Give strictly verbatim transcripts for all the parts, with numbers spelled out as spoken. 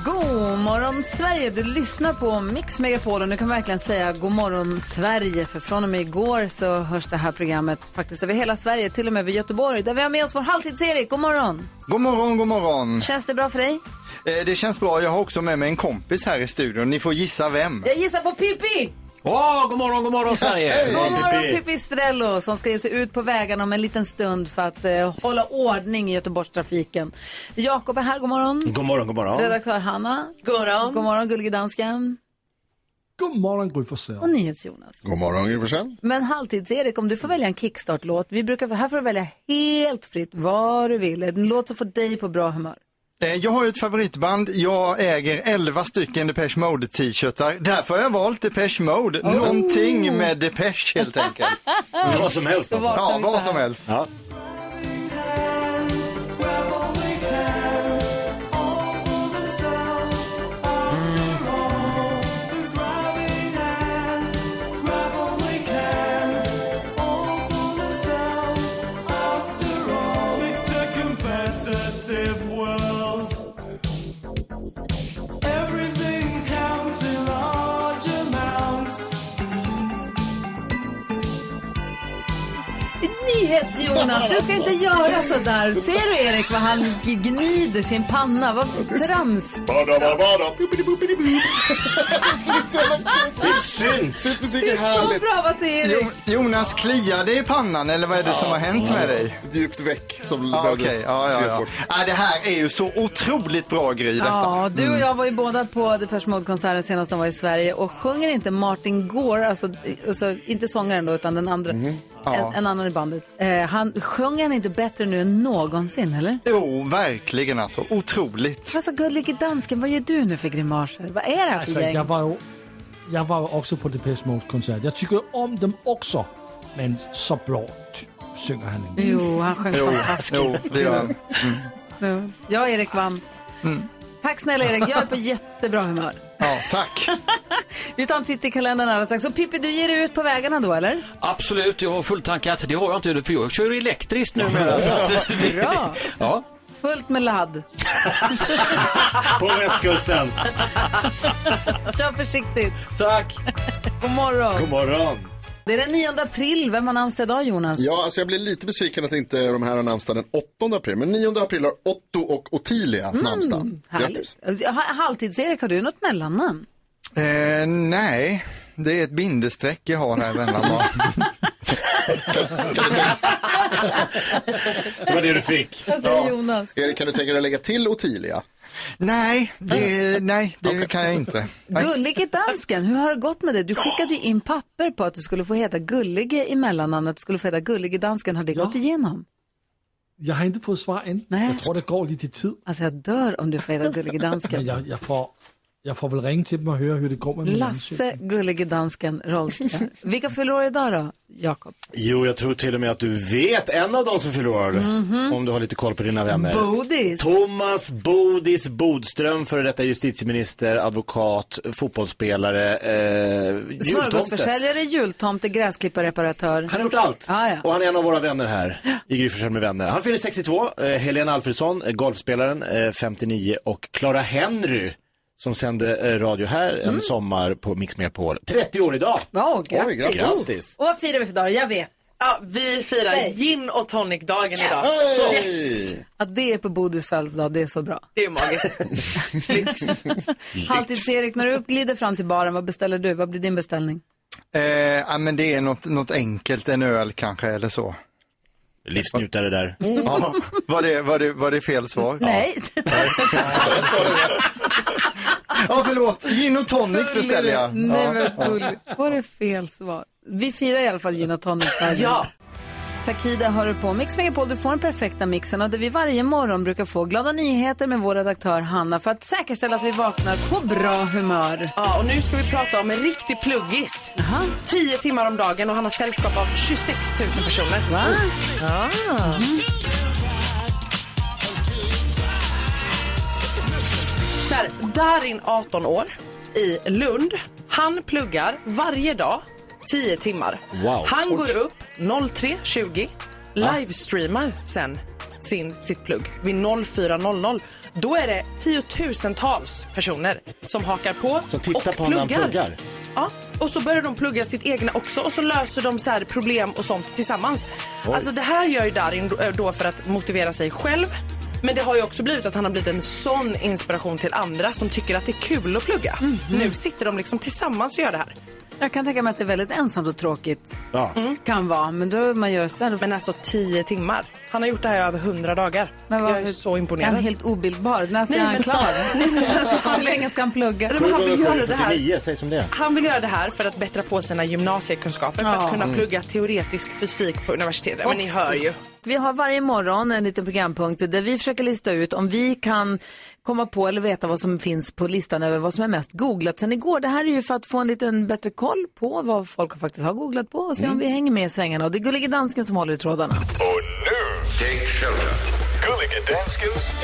God morgon Sverige, du lyssnar på Mix Megapol och nu kan man verkligen säga god morgon Sverige, för från och med igår så hörs det här programmet faktiskt över hela Sverige, till och med vid Göteborg där vi har med oss vår halvtids-Erik. God morgon. God morgon, god morgon. Känns det bra för dig? Eh, det känns bra, jag har också med mig en kompis här i studion, ni får gissa vem. Jag gissar på Pippi. Åh, oh, god morgon, god morgon Sverige. God morgon Pippi Strello som ska ge sig ut på vägarna om en liten stund för att eh, hålla ordning i Göteborgstrafiken. Jakob är här, god morgon. God morgon, god morgon. Redaktör Hanna. God morgon. God morgon, gullige dansken. God morgon, Gry Forssell. Och NyhetsJonas. God morgon, Gry Forssell. Men halvtids-Erik, om du får välja en kickstart-låt. Vi brukar här för att välja helt fritt vad du vill. En låt som får dig på bra humör. Jag har ju ett favoritband, jag äger elva stycken Depeche Mode t-shirtar. Därför har jag valt Depeche Mode, oh. Någonting med Depeche helt enkelt. Vad som helst alltså. Ja, vad som helst. Ja. Jonas, du ska inte göra så där. Ser du Erik vad han gnider sin panna? Vad trams. Det är synd. Det är så bra, vad säger Erik? Jonas, kliar det i pannan eller vad är det ja, som har hänt med dig? Djupt väck som ah, okay. ja, ja, ja. Ah, det här är ju så otroligt bra Gry detta. Ja, du och jag var ju båda på Depeche Mode-konserten senast de var i Sverige och sjunger inte Martin Gore, alltså, alltså inte sångaren då utan den andra. Mm. Ja. En, en annan i bandet. Eh, han sjunger han inte bättre nu än någonsin, eller? Jo, verkligen alltså. Otroligt. Vad så gullig dansken, vad gör du nu för grimaser? Vad är det här för alltså, gäng? Jag var ju, jag var ju också på Depeche Mode-konsert. Jag tycker om dem också. Men så bra synger han inte. Jo, han sjöng fantastiskt. Jo, det gör han. Mm. Jag Erik vann. Mm. Tack snälla Erik, jag är på jättebra humör. Ja, tack. Vi tar en titt i kalendern alldeles strax. Så Pippi, du ger dig ut på vägarna då, eller? Absolut, jag har fulltankat. Det har jag inte, för jag kör elektriskt nu. Med så att, bra. Ja. Fullt med ladd. På västkusten. Kör försiktigt. Tack. God morgon. God morgon. Det är den nionde april. Vem har namnsdag idag, Jonas? Ja, alltså jag blir lite besviken att inte de här har namnsdag den åttonde april. Men nionde april har Otto och Ottilia mm, namnsdag. Grattis. Halvtids-Erik, har du något mellannamn? Eh, nej, det är ett bindesträck jag har här i mellannamn. Det var det du fick. Vad säger Jonas? Erik, kan du tänka dig att lägga till Ottilia? Nej, det, nej, det okay. kan jag inte. Gullige dansken, hur har det gått med det? Du skickade ju in papper på att du skulle få heta Gullige i mellannamnet, att du skulle få heta Gullige dansken. Har det ja. gått igenom? Jag har inte fått svar än. Nej. Jag tror det går lite tid. Alltså jag dör om du får heta Gullige dansken. jag, jag, får, jag får väl ringa till dem och höra hur det går med min Lasse Gullige dansken Rollström. Vilka fyller år idag då, Jakob? Jo, jag tror till och med att du vet en av dem som fyller år. Mm-hmm. Om du har lite koll på dina vänner. Bodis. Thomas Bodis Bodström, före detta justitieminister, advokat, fotbollsspelare, eh, smörgåsförsäljare, jultomte, gräsklipparreparatör. Han har gjort allt. Ah, ja. Och han är en av våra vänner här i Gry Forssell med vänner. Han fyller sextiotvå, eh, Helena Alfredsson, golfspelaren, eh, femtionio, och Clara Henry som sände eh, radio här en mm. sommar på Mix Megapol. trettio år idag. Oh, grattis. Oj, grattis. Grattis. Och vad firar vi för dag? Jag vet. Ja, vi firar Säg. gin och tonic-dagen yes. idag. Yes. Att det är på Bodis födelsedag, det är så bra. Det är ju magiskt. Lyx. Halvtids-Erik, när du glider fram till baren, vad beställer du? Vad blir din beställning? Eh, ja, men det är något, något enkelt, en öl kanske eller så. Livsnjutare där. Mm. Ja, var, det, var, det, var det fel svar? Nej. Ja, ja förlåt. Gin och tonic beställer jag. Nej, men var det fel svar? Vi firar i alla fall gin och tonic. Ja. Takida hör du på Mix Megapol. Du får den perfekta mixen och där vi varje morgon brukar få glada nyheter med vår redaktör Hanna för att säkerställa att vi vaknar på bra humör. Ja, och nu ska vi prata om en riktig pluggis. Aha. Tio timmar om dagen och han har sällskap av tjugosex tusen personer. Va? Ja. Mm. Så här, Darin, arton år, i Lund. Han pluggar varje dag tio timmar. Wow. Han går upp tre tjugo, livestreamar sen sin, sitt plugg vid fyra Då är det tiotusentals personer som hakar på Som tittar och på när han pluggar. pluggar. Ja, och så börjar de plugga sitt egna också och så löser de så här problem och sånt tillsammans. Oj. Alltså det här gör ju Darin då för att motivera sig själv. Men det har ju också blivit att han har blivit en sån inspiration till andra som tycker att det är kul att plugga. Mm-hmm. Nu sitter de liksom tillsammans och gör det här. Jag kan tänka mig att det är väldigt ensamt och tråkigt. Ja. Mm. Kan vara, men då man gör så där. Men alltså tio timmar. Han har gjort det här i över hundra dagar. Men jag är så imponerad. Han är helt obildbar. När ser Nej, han men- klar? Nej, men alltså, Hur länge ska han plugga? Men han vill göra det här. fyrtionio, säg som det. Han vill göra det här för att bättra på sina gymnasiekunskaper. För Ja. att kunna plugga teoretisk fysik på universitetet. Men ni hör ju. Vi har varje morgon en liten programpunkt där vi försöker lista ut om vi kan komma på eller veta vad som finns på listan över vad som är mest googlat sen igår. Det här är ju för att få en liten bättre koll på vad folk faktiskt har googlat på och se om vi hänger med i svängarna. Och det är Gullige Dansken som håller i trådarna. Och nu, take shelter. Gullige Danskens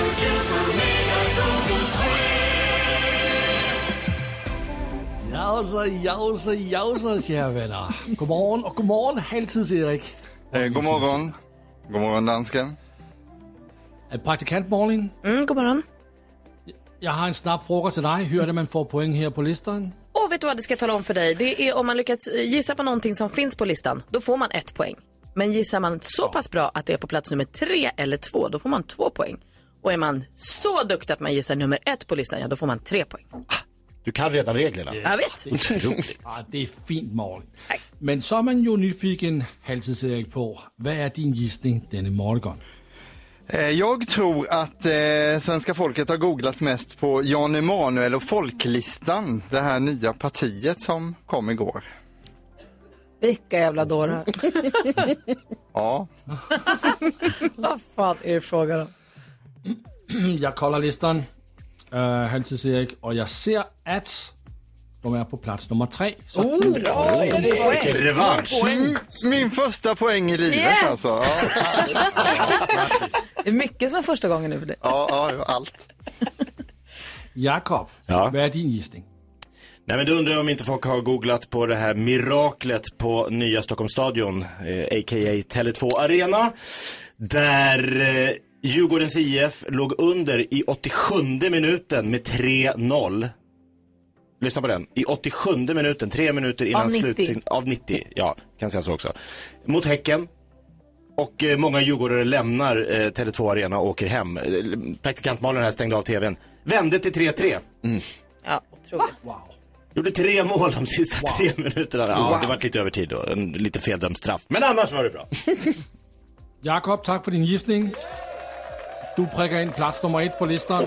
Jausa, jausa, jausa, kära vänner. Godmorgon och godmorgon, Halvtids-Erik. Eh, god morgon. God morgon, dansken. Praktikant Malin, Mm, god morgon. jag har en snabb fråga till dig. Hur är det man får poäng här på listan? Och vet du vad det ska tala om för dig? Det är om man lyckats gissa på någonting som finns på listan, då får man ett poäng. Men gissar man så pass bra att det är på plats nummer tre eller två, då får man två poäng. Och är man så duktig att man gissar nummer ett på listan, ja då får man tre poäng. Du kan redan reglerna. Jag vet. Otroligt. Ja, det är fint, Malin. Men så är man ju nyfiken, Halvtids-Erik, på vad är din gissning denna morgon? Eh, jag tror att eh, svenska folket har googlat mest på Jan Emanuel och Folklistan. Det här nya partiet som kom igår. Vilka jävla dårar. Ja. Vad fan är det frågan om? Jag kollar listan, uh, Halvtids-Erik, och jag ser att de är på plats nummer tre. Så Oh, bra! Vilken revansch. Mm, min första poäng i livet Yes! alltså. Ja, Det är mycket som är första gången nu för dig. ja, ja, allt. Jakob, Ja. vad är din gissning? Nej, men då undrar jag om inte folk har googlat på det här miraklet på nya Stockholmsstadion, eh, a k a. Tele två Arena, där eh, Djurgårdens I F låg under i åttiosjunde minuten med tre noll. Lyssna på den. I åttiosjunde minuten, tre minuter innan Av nittio. slutsignal. Av nittio, ja, kan säga så också. Mot Häcken. Och eh, många djurgårdare lämnar eh, Tele två Arena och åker hem. Eh, Praktikantmalen här stängde av tvn. Vände till tre tre. Ja, otroligt. Wow. Gjorde tre mål de sista tre minuterna. Ja, det var lite övertid då. En lite feldömd straff. Men annars var det bra. Jakob, tack för din gissning. Du prickar in plats nummer ett på listan.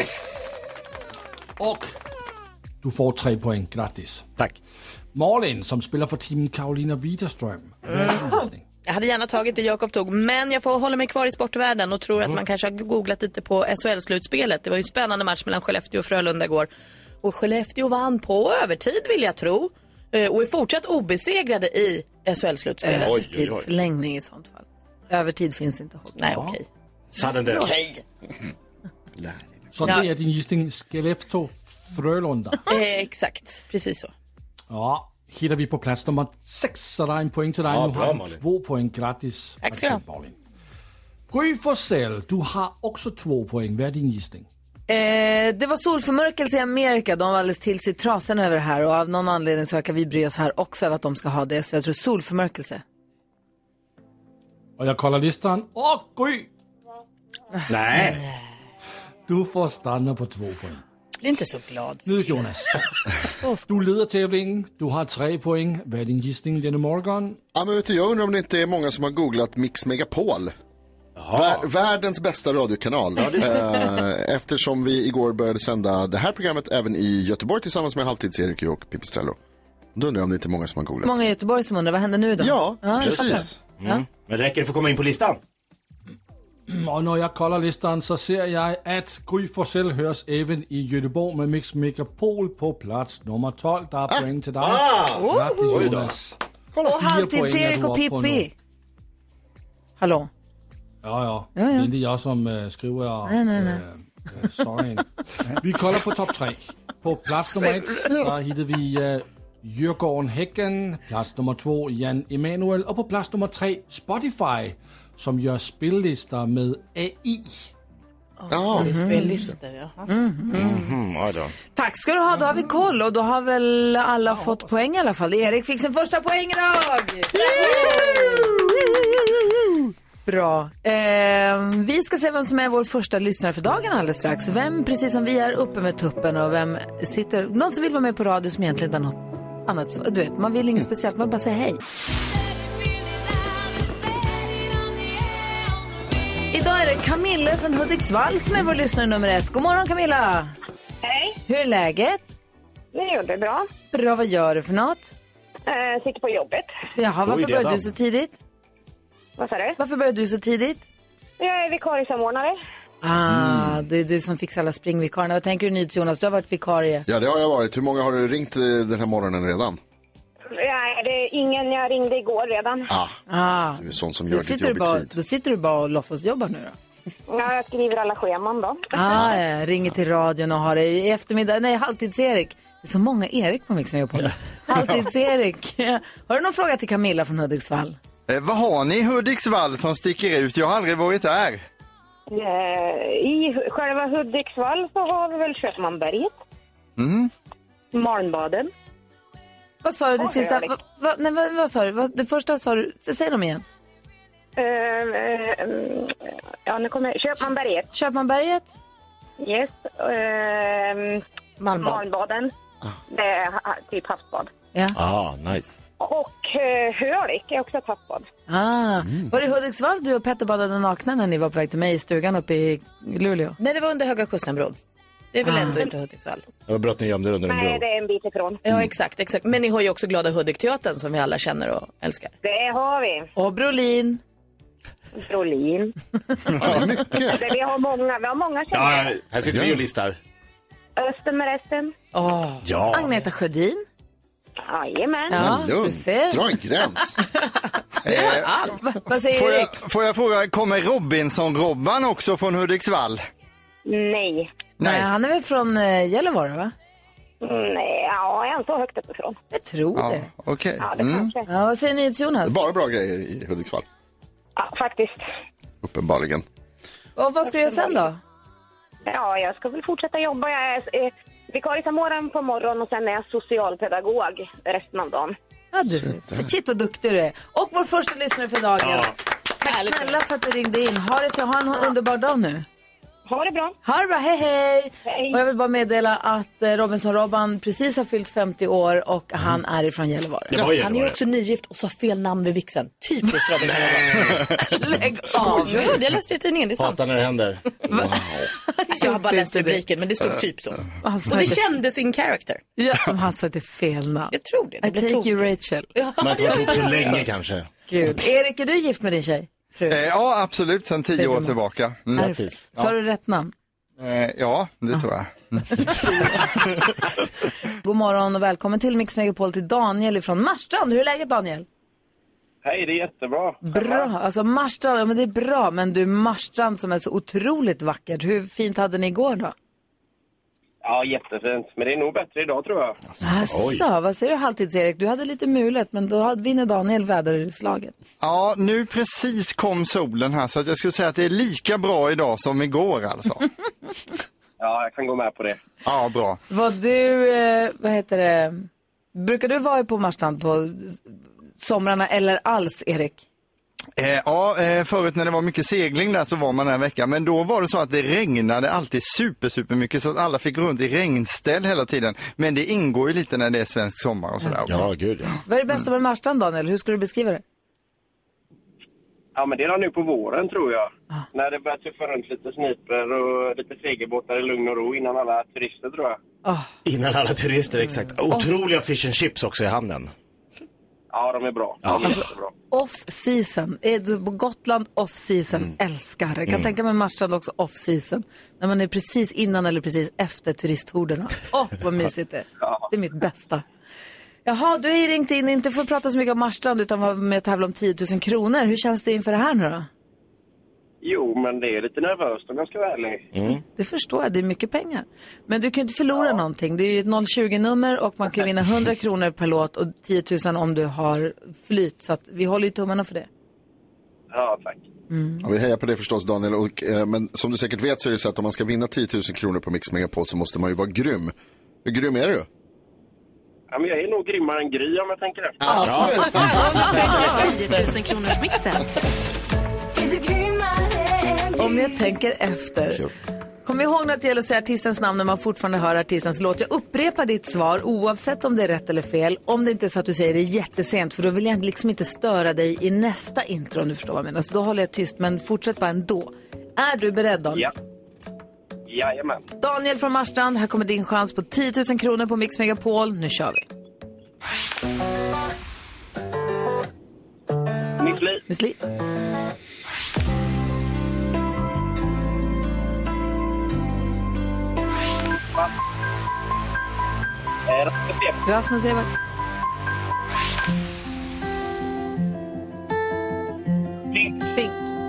Och du får tre poäng, grattis. Tack. Malin, som spelar för team Carolina Widerström. Vad är din gissning? Jag hade gärna tagit det Jakob tog, men jag får hålla mig kvar i sportvärlden och tror att man kanske har googlat lite på S H L-slutspelet. Det var ju en spännande match mellan Skellefteå och Frölunda igår. Och Skellefteå vann på övertid, vill jag tro. Eh, Och är fortsatt obesegrade i S H L-slutspelet. Oj, oj, Till oj. förlängning i sånt fall. Övertid finns inte. Nej, okej. Sudden death. Okej. Så Ja. det är din gissning, Skellefteå Frölunda. Eh, exakt, precis så. Ja, hittar vi på plats nummer sex, så det är en poäng till dig. Ja, Nu bra, har du Malin. två poäng, grattis. Tack ska du ha. Malin. Gry Forssell, du har också två poäng. Vad är din gissning? Eh, det var solförmörkelse i Amerika. De var alldeles till sig trasen över det här. Och av någon anledning så verkar vi bry oss här också över att de ska ha det. Så jag tror solförmörkelse. Och jag kollar listan. Och Gry, Nej. du får stanna på två poäng. Blir inte så glad. Nu Jonas. Du leder tävlingen. Du har tre poäng. Vad är din gissning denna morgon? Ja, men vet du, jag undrar om det inte är många som har googlat Mix Megapol. Vär, världens bästa radiokanal. eh, eftersom vi igår började sända det här programmet även i Göteborg tillsammans med Halvtids-Erik och Pipistrello. Då undrar jag om det inte är många som har googlat. Många i Göteborg som undrar, vad händer nu då? Ja, jag precis. Mm. Men räcker det för att komma in på listan? Och när jag kollar listan så ser jag att Gry Forssell hörs även i Göteborg med Mix Megapol på plats nummer tolv. Där är poäng till dig. Grattis Jonas. Och Halvtids-Erik och Pippi. Hallå? Ja, ja. Ja, ja. Det är inte jag som äh, skriver Nej, nej, nej. Äh, storyn. Vi kollar på topp tre. På plats nummer ett, där hittar vi äh, Djurgården Häcken. Plats nummer två, Jan Emanuel. Och på plats nummer tre, Spotify, som gör spellistor med A I. Ja. Bilister, jaha. Mm, ja, då. Tack ska du ha, då har vi koll och då har väl alla fått poäng i alla fall. Erik fick sin första poäng idag! Bra. Eh, vi ska se vem som är vår första lyssnare för dagen alldeles strax. Vem, precis som vi är, uppe med tuppen och vem sitter... Någon som vill vara med på radio som egentligen inte har något annat. Du vet, man vill inget speciellt, man bara säger hej. Idag är det Camilla från Hudiksvall som är vår lyssnare nummer ett. God morgon Camilla! Hej! Hur är läget? Det är det bra. Bra, vad gör du för något? Uh, sitter på jobbet. Jaha, varför Oj, började redan. du så tidigt? Vad sa du? Varför började du så tidigt? Jag är vikariesamordnare. Ah, Mm. det är du som fixar alla springvikarierna. Vad tänker du nytt Jonas? Du har varit vikarie. Ja, det har jag varit. Hur många har du ringt eh, den här morgonen redan? Nej, det är ingen. Jag ringde igår redan. Ah, Ah, du är sån som då gör ditt sitter, jobb du bara, i tid. då sitter du bara och låtsas jobba nu då? Ja, jag skriver alla scheman då. Ah, ja, ringer till radion och har det i eftermiddag. Nej, Halvtids-Erik. Det är så många Erik på Mix Megapol. Halvtids-Erik. Har du någon fråga till Camilla från Hudiksvall? Eh, vad har ni i Hudiksvall som sticker ut? Jag har aldrig varit där. Eh, I själva Hudiksvall så har vi väl Köpmanberget. Mm. Malmbaden. Vad sa du det Oj, sista? Erik. Va, va, nej, vad, vad sa du? Vad, det första sa du? Säg dem igen. Eh, eh, ja, nu kommer Köpmanberget. Köpmanberget? Yes. Eh, Malmbad. Malmbaden. Det är ha- typ havsbad. Ja. Ah, nice. Och eh, Hölik är också ett havsbad. Ah. Var det i Hudiksvall du och Petter badade nakna när ni var på väg till mig i stugan uppe i Luleå? Nej, det var under Höga Kustenbron. Det är väl Ah. ändå inte Hudiksvall? Det var brott ni gömde under en Nej, bro. det är en bit ifrån. Ja, exakt, exakt. Men ni har ju också Glada Hudik-teatern som vi alla känner och älskar. Det har vi. Och Brolin. Brolin. Ja, mycket. Det, vi har många, vi har många Ja, kändare. här sitter vi och listar. Östen med resten. Oh. Ja. Agneta Sjödin. Jajamän. Ja, Men lugn. du ser. Dra en gräns. Va, vad säger Får Erik? jag, får jag fråga, kommer Robinson-Robban också från Hudiksvall? Nej. Nej, han är väl från uh, Gällivare, va? Nej, ja, jag är inte så högt uppifrån. Jag tror Ja, det. okej. Ja, det Mm. kanske. Ja, vad säger ni till Jonas? Bara bra grejer i Hudiksvall. Ja, faktiskt. Uppenbarligen. Och vad ska du göra sen då? Ja, jag ska väl fortsätta jobba. Jag är eh, vikariesamordnare på morgonen och sen är jag socialpedagog resten av dagen. Ja, du. För shit vad duktig du är. Och vår första lyssnare för dagen. Tack snälla för att du ringde in. Ha det så, ha en underbar dag nu. Ha det bra. Ha det bra, hej hej! Hej. Och jag vill bara meddela att eh, Robinson-Robban precis har fyllt femtio år och han är ifrån Gällivare. Det var Han är Gällivare. ju också nygift och sa fel namn vid vixen. Typiskt Robinson. Lägg av! Ja, jag läste i tidningen, det är sant. Hatar när det händer. Alltså, jag har bara läst rubriken, men det stod typ så. Han sa Och det inte- kändes in character. Ja, men han sa inte fel namn. Jag tror det. I det blev take you tokigt. Rachel. Ja, Man har inte varit ihop så ja. länge kanske. Gud. Erik, är du gift med din tjej? Fru? Eh, ja, absolut, sedan tio år tillbaka. Mm. Perfekt. Sa du rätt namn? Eh, ja, det tror jag. God morgon och välkommen till Mix Megapol till Daniel från Marstrand. Hur är läget Daniel? Hej, det är jättebra. Bra, alltså Marstrand, ja, men det är bra, men du Marstrand som är så otroligt vackert. Hur fint hade ni igår då? Ja, jättefint. Men det är nog bättre idag tror jag. Asså, vad säger du Halvtids-Erik? Du hade lite mulet, men då vinner Daniel väderslaget. Ja, nu precis kom solen här så att jag skulle säga att det är lika bra idag som igår alltså. Ja, jag kan gå med på det. Ja, bra. Vad du, eh, vad heter det, brukar du vara på Marstrand på somrarna eller alls, Erik? Eh, ja, eh, förut när det var mycket segling där så var man den veckan. Men då var det så att det regnade alltid super, super mycket så att alla fick gå runt i regnställ hela tiden. Men det ingår ju lite när det är svensk sommar och sådär. Ja, gud ja. Vad är det bästa med Marstrand, Daniel? Hur skulle du beskriva det? Ja, men det är nog nu på våren tror jag. När det börjar tuffa runt lite sniper och lite segelbåtar i lugn och ro innan alla turister tror jag. Oh. Innan alla turister, exakt. Otroliga fish and chips också i hamnen. Ja, de är bra. Ja. De är jättebra. Off-season. Är du på Gotland off-season? Mm. Älskar. Jag kan tänka mig Marstrand också off-season. När man är precis innan eller precis efter turisthorderna. Åh, oh, vad mysigt det är. Det är mitt bästa. Jaha, du har ju ringt in, inte för att prata så mycket om Marstrand utan var med att tävla om tio tusen kronor. Hur känns det inför det här nu då? Jo, men det är lite nervöst om jag ska vara ärlig. Mm. Det förstår jag, det är mycket pengar. Men du kan ju inte förlora ja. någonting. Det är ju ett noll tjugo-nummer och man kan vinna hundra kronor per låt och tio tusen om du har flyt. Så att vi håller ju tummarna för det. Ja, tack. Mm. Ja, vi hejar på det förstås, Daniel. Och, eh, men som du säkert vet så är det så att om man ska vinna tio tusen kronor på Mix Megapol så måste man ju vara grym. Hur grym är du? Ja, men jag är nog grymmare än Gry om jag tänker efter. Ja, tio tusen kronors mixen. Om jag tänker efter. Kom ihåg att det gäller att säga artistens namn när man fortfarande hör artistens låt. Jag upprepar ditt svar oavsett om det är rätt eller fel. Om det inte är så att du säger det jättesent, för då vill jag liksom inte störa dig i nästa intro, om du förstår vad jag menar. Så då håller jag tyst, men fortsätt bara ändå. Är du beredd, Daniel? Ja. Jajamän. Daniel från Marstrand, här kommer din chans på tio tusen kronor på Mix Megapol. Nu kör vi. Miss Li. Miss Li. Rasmus Evert. Pink. Pink.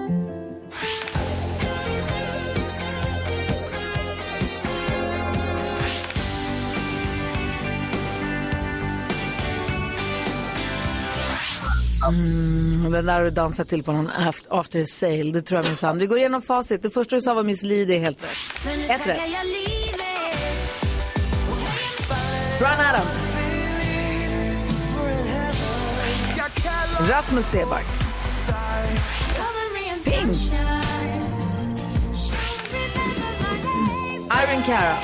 Mm, den där har du dansat till på någon after sale. Det tror jag minsann. Vi går igenom facit. Det första du sa var Miss Li, det är helt rätt. Ett rätt. Bryan Adams. Rasmus Seback. Pink. Irene Cara.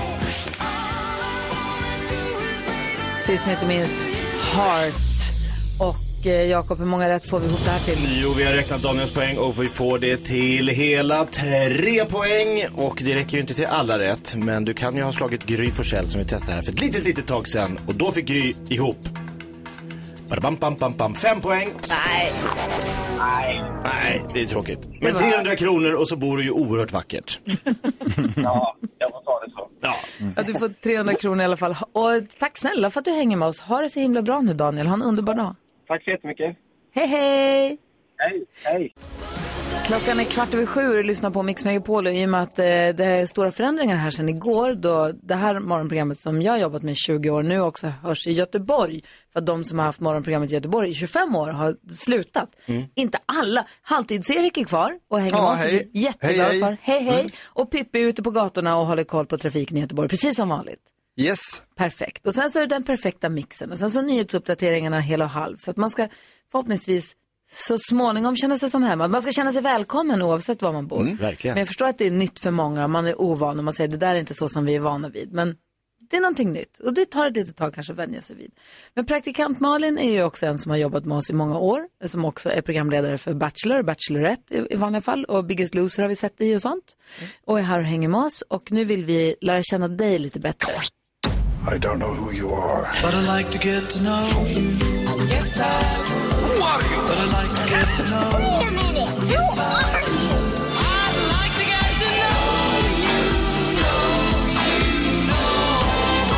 Sist men inte minst Heart. Och eh, Jakob, hur många rätt får vi ihop det här till? Jo, vi har räknat Daniels poäng och vi får det till hela tre poäng. Och det räcker ju inte till alla rätt, men du kan ju ha slagit Gry Forssell som vi testade här för ett litet, litet tag sedan. Och då fick Gry ihop. Bam, bam, bam, bam. Fem poäng. Nej. Nej. Nej, det är tråkigt. Men trehundra kronor och så bor du ju oerhört vackert. Ja, jag får ta det så. Ja. Ja, du får trehundra kronor i alla fall. Och tack snälla för att du hänger med oss. Ha det så himla bra nu, Daniel. Ha en underbar dag. Tack så jättemycket. Hej, hej! Hej, hej. Klockan är kvart över sju och lyssnar på Mix Megapol. I och med att eh, det är stora förändringar här sedan igår. Då det här morgonprogrammet som jag har jobbat med i tjugo år nu också hörs i Göteborg. För att de som har haft morgonprogrammet i Göteborg i tjugofem år har slutat. Mm. Inte alla. Halvtids-Erik är kvar och hänger ja, med oss. Jätteglad hej, hej. för. Hej, hej. Mm. Och Pippi är ute på gatorna och håller koll på trafiken i Göteborg. Precis som vanligt. Yes. Perfekt. Och sen så är det den perfekta mixen. Och sen så nyhetsuppdateringarna hel och halv. Så att man ska förhoppningsvis så småningom känna sig som hemma. Man ska känna sig välkommen oavsett var man bor. Mm, verkligen. Men jag förstår att det är nytt för många. Man är ovan och man säger det där är inte så som vi är vana vid. Men det är någonting nytt. Och det tar ett litet tag kanske att vänja sig vid. Men praktikant Malin är ju också en som har jobbat med oss i många år. Som också är programledare för Bachelor, Bachelorette i, i vanliga fall. Och Biggest Loser har vi sett i och sånt. Mm. Och är här och hänger med oss. Och nu vill vi lära känna dig lite bättre. I don't know who you are. But I'd like to get to know you. Yes, I would. Who are you? But I'd like to get to know you. Wait a minute. Who are you? I'd like to get to know you. Know you, know.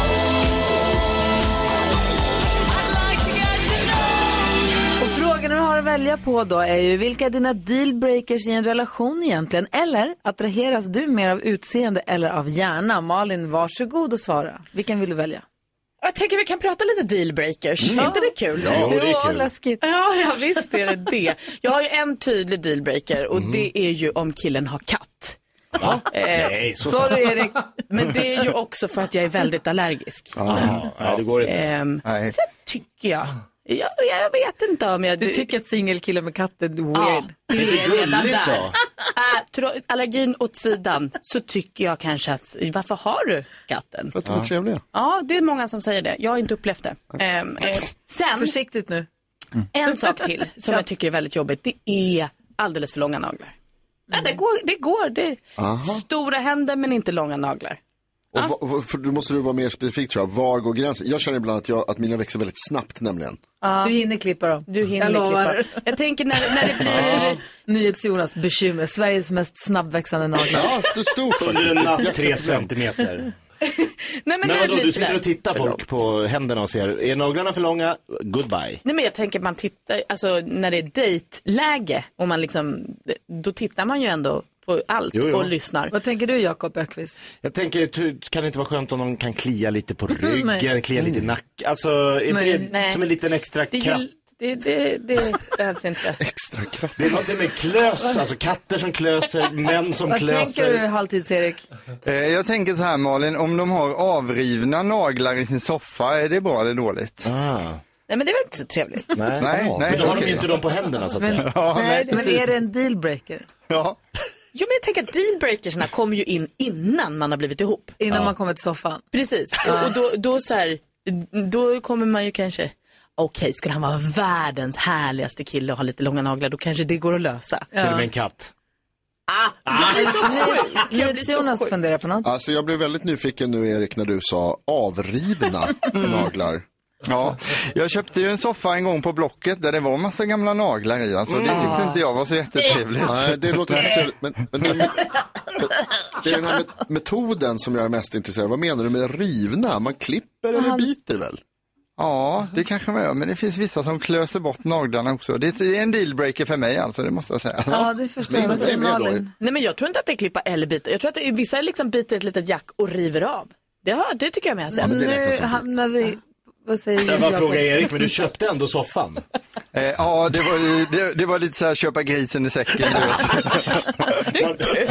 I'd like to get to know you. Och frågan du har att välja på då är ju vilka är dina dealbreakers i en relation egentligen? Eller attraheras du mer av utseende eller av hjärna? Malin, varsågod och svara. Vilken vill du välja? Jag tänker vi kan prata lite dealbreakers. Mm. Är inte det kul? Ja, det är kul. Läskigt. Ja, ja, visst är det det. Jag har ju en tydlig dealbreaker och mm. det är ju om killen har katt. Va? Eh, Nej, så Sorry Erik. Men det är ju också för att jag är väldigt allergisk. Ah, ja, det går inte. Eh, Nej. sen tycker jag, jag, jag vet inte om jag... Du tycker att singelkille med katten är weird. Ja, det är redan gulligt där. då. Äh, tro, allergin åt sidan så tycker jag kanske att, varför har du katten? För att de är trevliga. Ja, det är många som säger det. Jag har inte upplevt det. Eh, eh, sen, Försiktigt nu. en sak till som jag tycker är väldigt jobbigt, det är alldeles för långa naglar. Ja, det går, det går. Det stora händer men inte långa naglar. Och va, va, för, du måste du vara mer specifik tror jag. Var går gränsen? Jag känner ibland att, jag, att mina växer väldigt snabbt nämligen. Ja. Du hinner klippa dem. Du hinner jag klippa. Jag tänker när, när det blir... NyhetsJonas bekymmer. Sveriges mest snabbväxande naglar. Ja, det är stort Under en faktiskt. natt tre centimeter. Nej, men Men det är vadå, lite du sitter där. och tittar folk på händerna och ser, är naglarna för långa? Goodbye. Nej, men jag tänker man tittar, alltså när det är dejtläge och man liksom, då tittar man ju ändå på allt Jo, jo. och lyssnar. Vad tänker du Jakob Ökvist? Jag tänker, tu- kan det inte vara skönt om de kan klia lite på Nej. ryggen, klia lite i nacken? Alltså, är inte Nej. det Nej. som en liten extra Det är, kraft? ju, det, det, det behövs inte. Extra kraft. Det är något med klös, alltså katter som klöser, män som Vad klöser. tänker du, halvtids-Erik? Eh, jag tänker så här, Malin, om de har avrivna naglar i sin soffa, är det bra eller dåligt? Ah. Nej, men det är väl inte så trevligt. Nej, nej, ja, nej, för då har okej. de inte dem på händerna så att Men, säga. Ja, nej, nej, men precis. är det en dealbreaker? Ja. Jo, men jag tänker att dealbreakersna kommer ju in innan man har blivit ihop. Innan Ja. man kommer till soffan. Precis. Och då, då, så här, då kommer man ju kanske... Okej, skulle han vara världens härligaste kille och ha lite långa naglar, då kanske det går att lösa. Till och med en katt. Ah, jag blir så sjuk. Jag blir så Jonas sjuk. funderar på något. Alltså jag blev väldigt nyfiken nu, Erik, när du sa avrivna naglar. Ja, jag köpte ju en soffa en gång på Blocket där det var massa gamla naglar i. Alltså, det tyckte inte jag var så jättetrevligt. Nej, det låter inte trevligt. Men, men det, det är den här met- metoden som jag är mest intresserad av. Vad menar du med rivna? Man klipper eller biter väl? Ja, det kanske man gör, men det finns vissa som klöser bort naglarna också. Det är en dealbreaker för mig alltså, det måste jag säga. Ja, det förstår jag. Men Vad säger det är mer Malin? Nej, men jag tror inte att det är klippa eller bita. Jag tror att det är, vissa liksom biter ett litet jack och river av. Det, har, det tycker jag med sen. men det räknas Nu som hamnar vi... Vad säger Jag bara Jakob? frågar Erik, men du köpte ändå soffan. Eh, ja, det var, det, det var lite så här köpa grisen i säcken, du vet.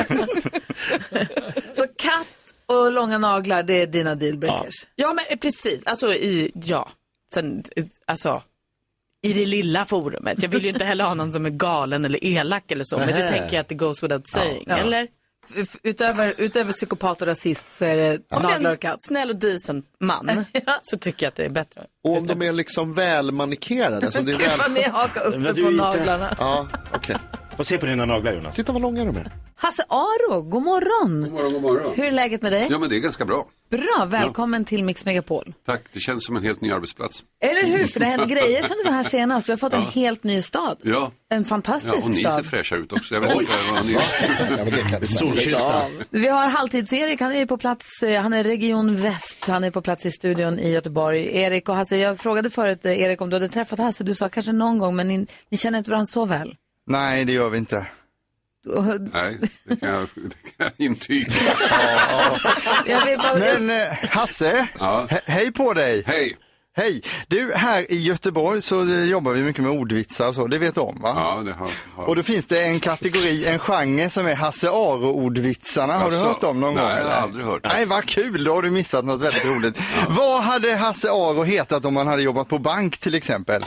Så katt och långa naglar, det är dina dealbreakers. Ja, men precis. Alltså, i, ja. Sen, alltså, i det lilla forumet. Jag vill ju inte heller ha någon som är galen eller elak eller så. Men det tänker jag att det goes without saying. Ja. Eller? F- Utöver, utöver psykopat och rasist så är det Om naglar en och katt. snäll och decent man så tycker jag att det är bättre. Och om de är liksom välmanikerade. Så det är väl... Kan ni haka uppe Men du på är inte- naglarna? Ja, okej. Få se på dina naglar, Jonas. Titta vad långa de är. Hasse Aro, god morgon. God morgon, god morgon. Hur är läget med dig? Ja, men det är ganska bra. Bra, välkommen till Mix Megapol. Tack, det känns som en helt ny arbetsplats. Eller hur? För det hände grejer sen du var här senast. Vi har fått en helt ny stad. Ja, En fantastisk ja och ni ser stad. fräscha ut också. Jag vet inte vad ni... Ja, men det kan Solkyssta. Vi har halvtids-Erik, han är på plats, eh, han är region väst, han är på plats i studion i Göteborg. Erik och Hasse, jag frågade förut eh, Erik om du hade träffat Hasse, du sa kanske någon gång, men ni, ni känner inte varandra så väl. Nej, det gör vi inte. Och- Nej, det kan jag, det kan jag intyga. Jag vill bara, Men eh, Hasse, Ja. he- hej på dig. Hej! Hej. Du, här i Göteborg så eh, jobbar vi mycket med ordvitsar och så, det vet du om va? Ja, det har... har... Och då finns det en kategori, en genre som är Hasse Aro-ordvitsarna. Har du Jaså? hört om någon Nej, gång? jag har eller? aldrig hört. Nej, vad kul, då har du missat något väldigt roligt. Vad hade Hasse Aro hetat om han hade jobbat på bank till exempel?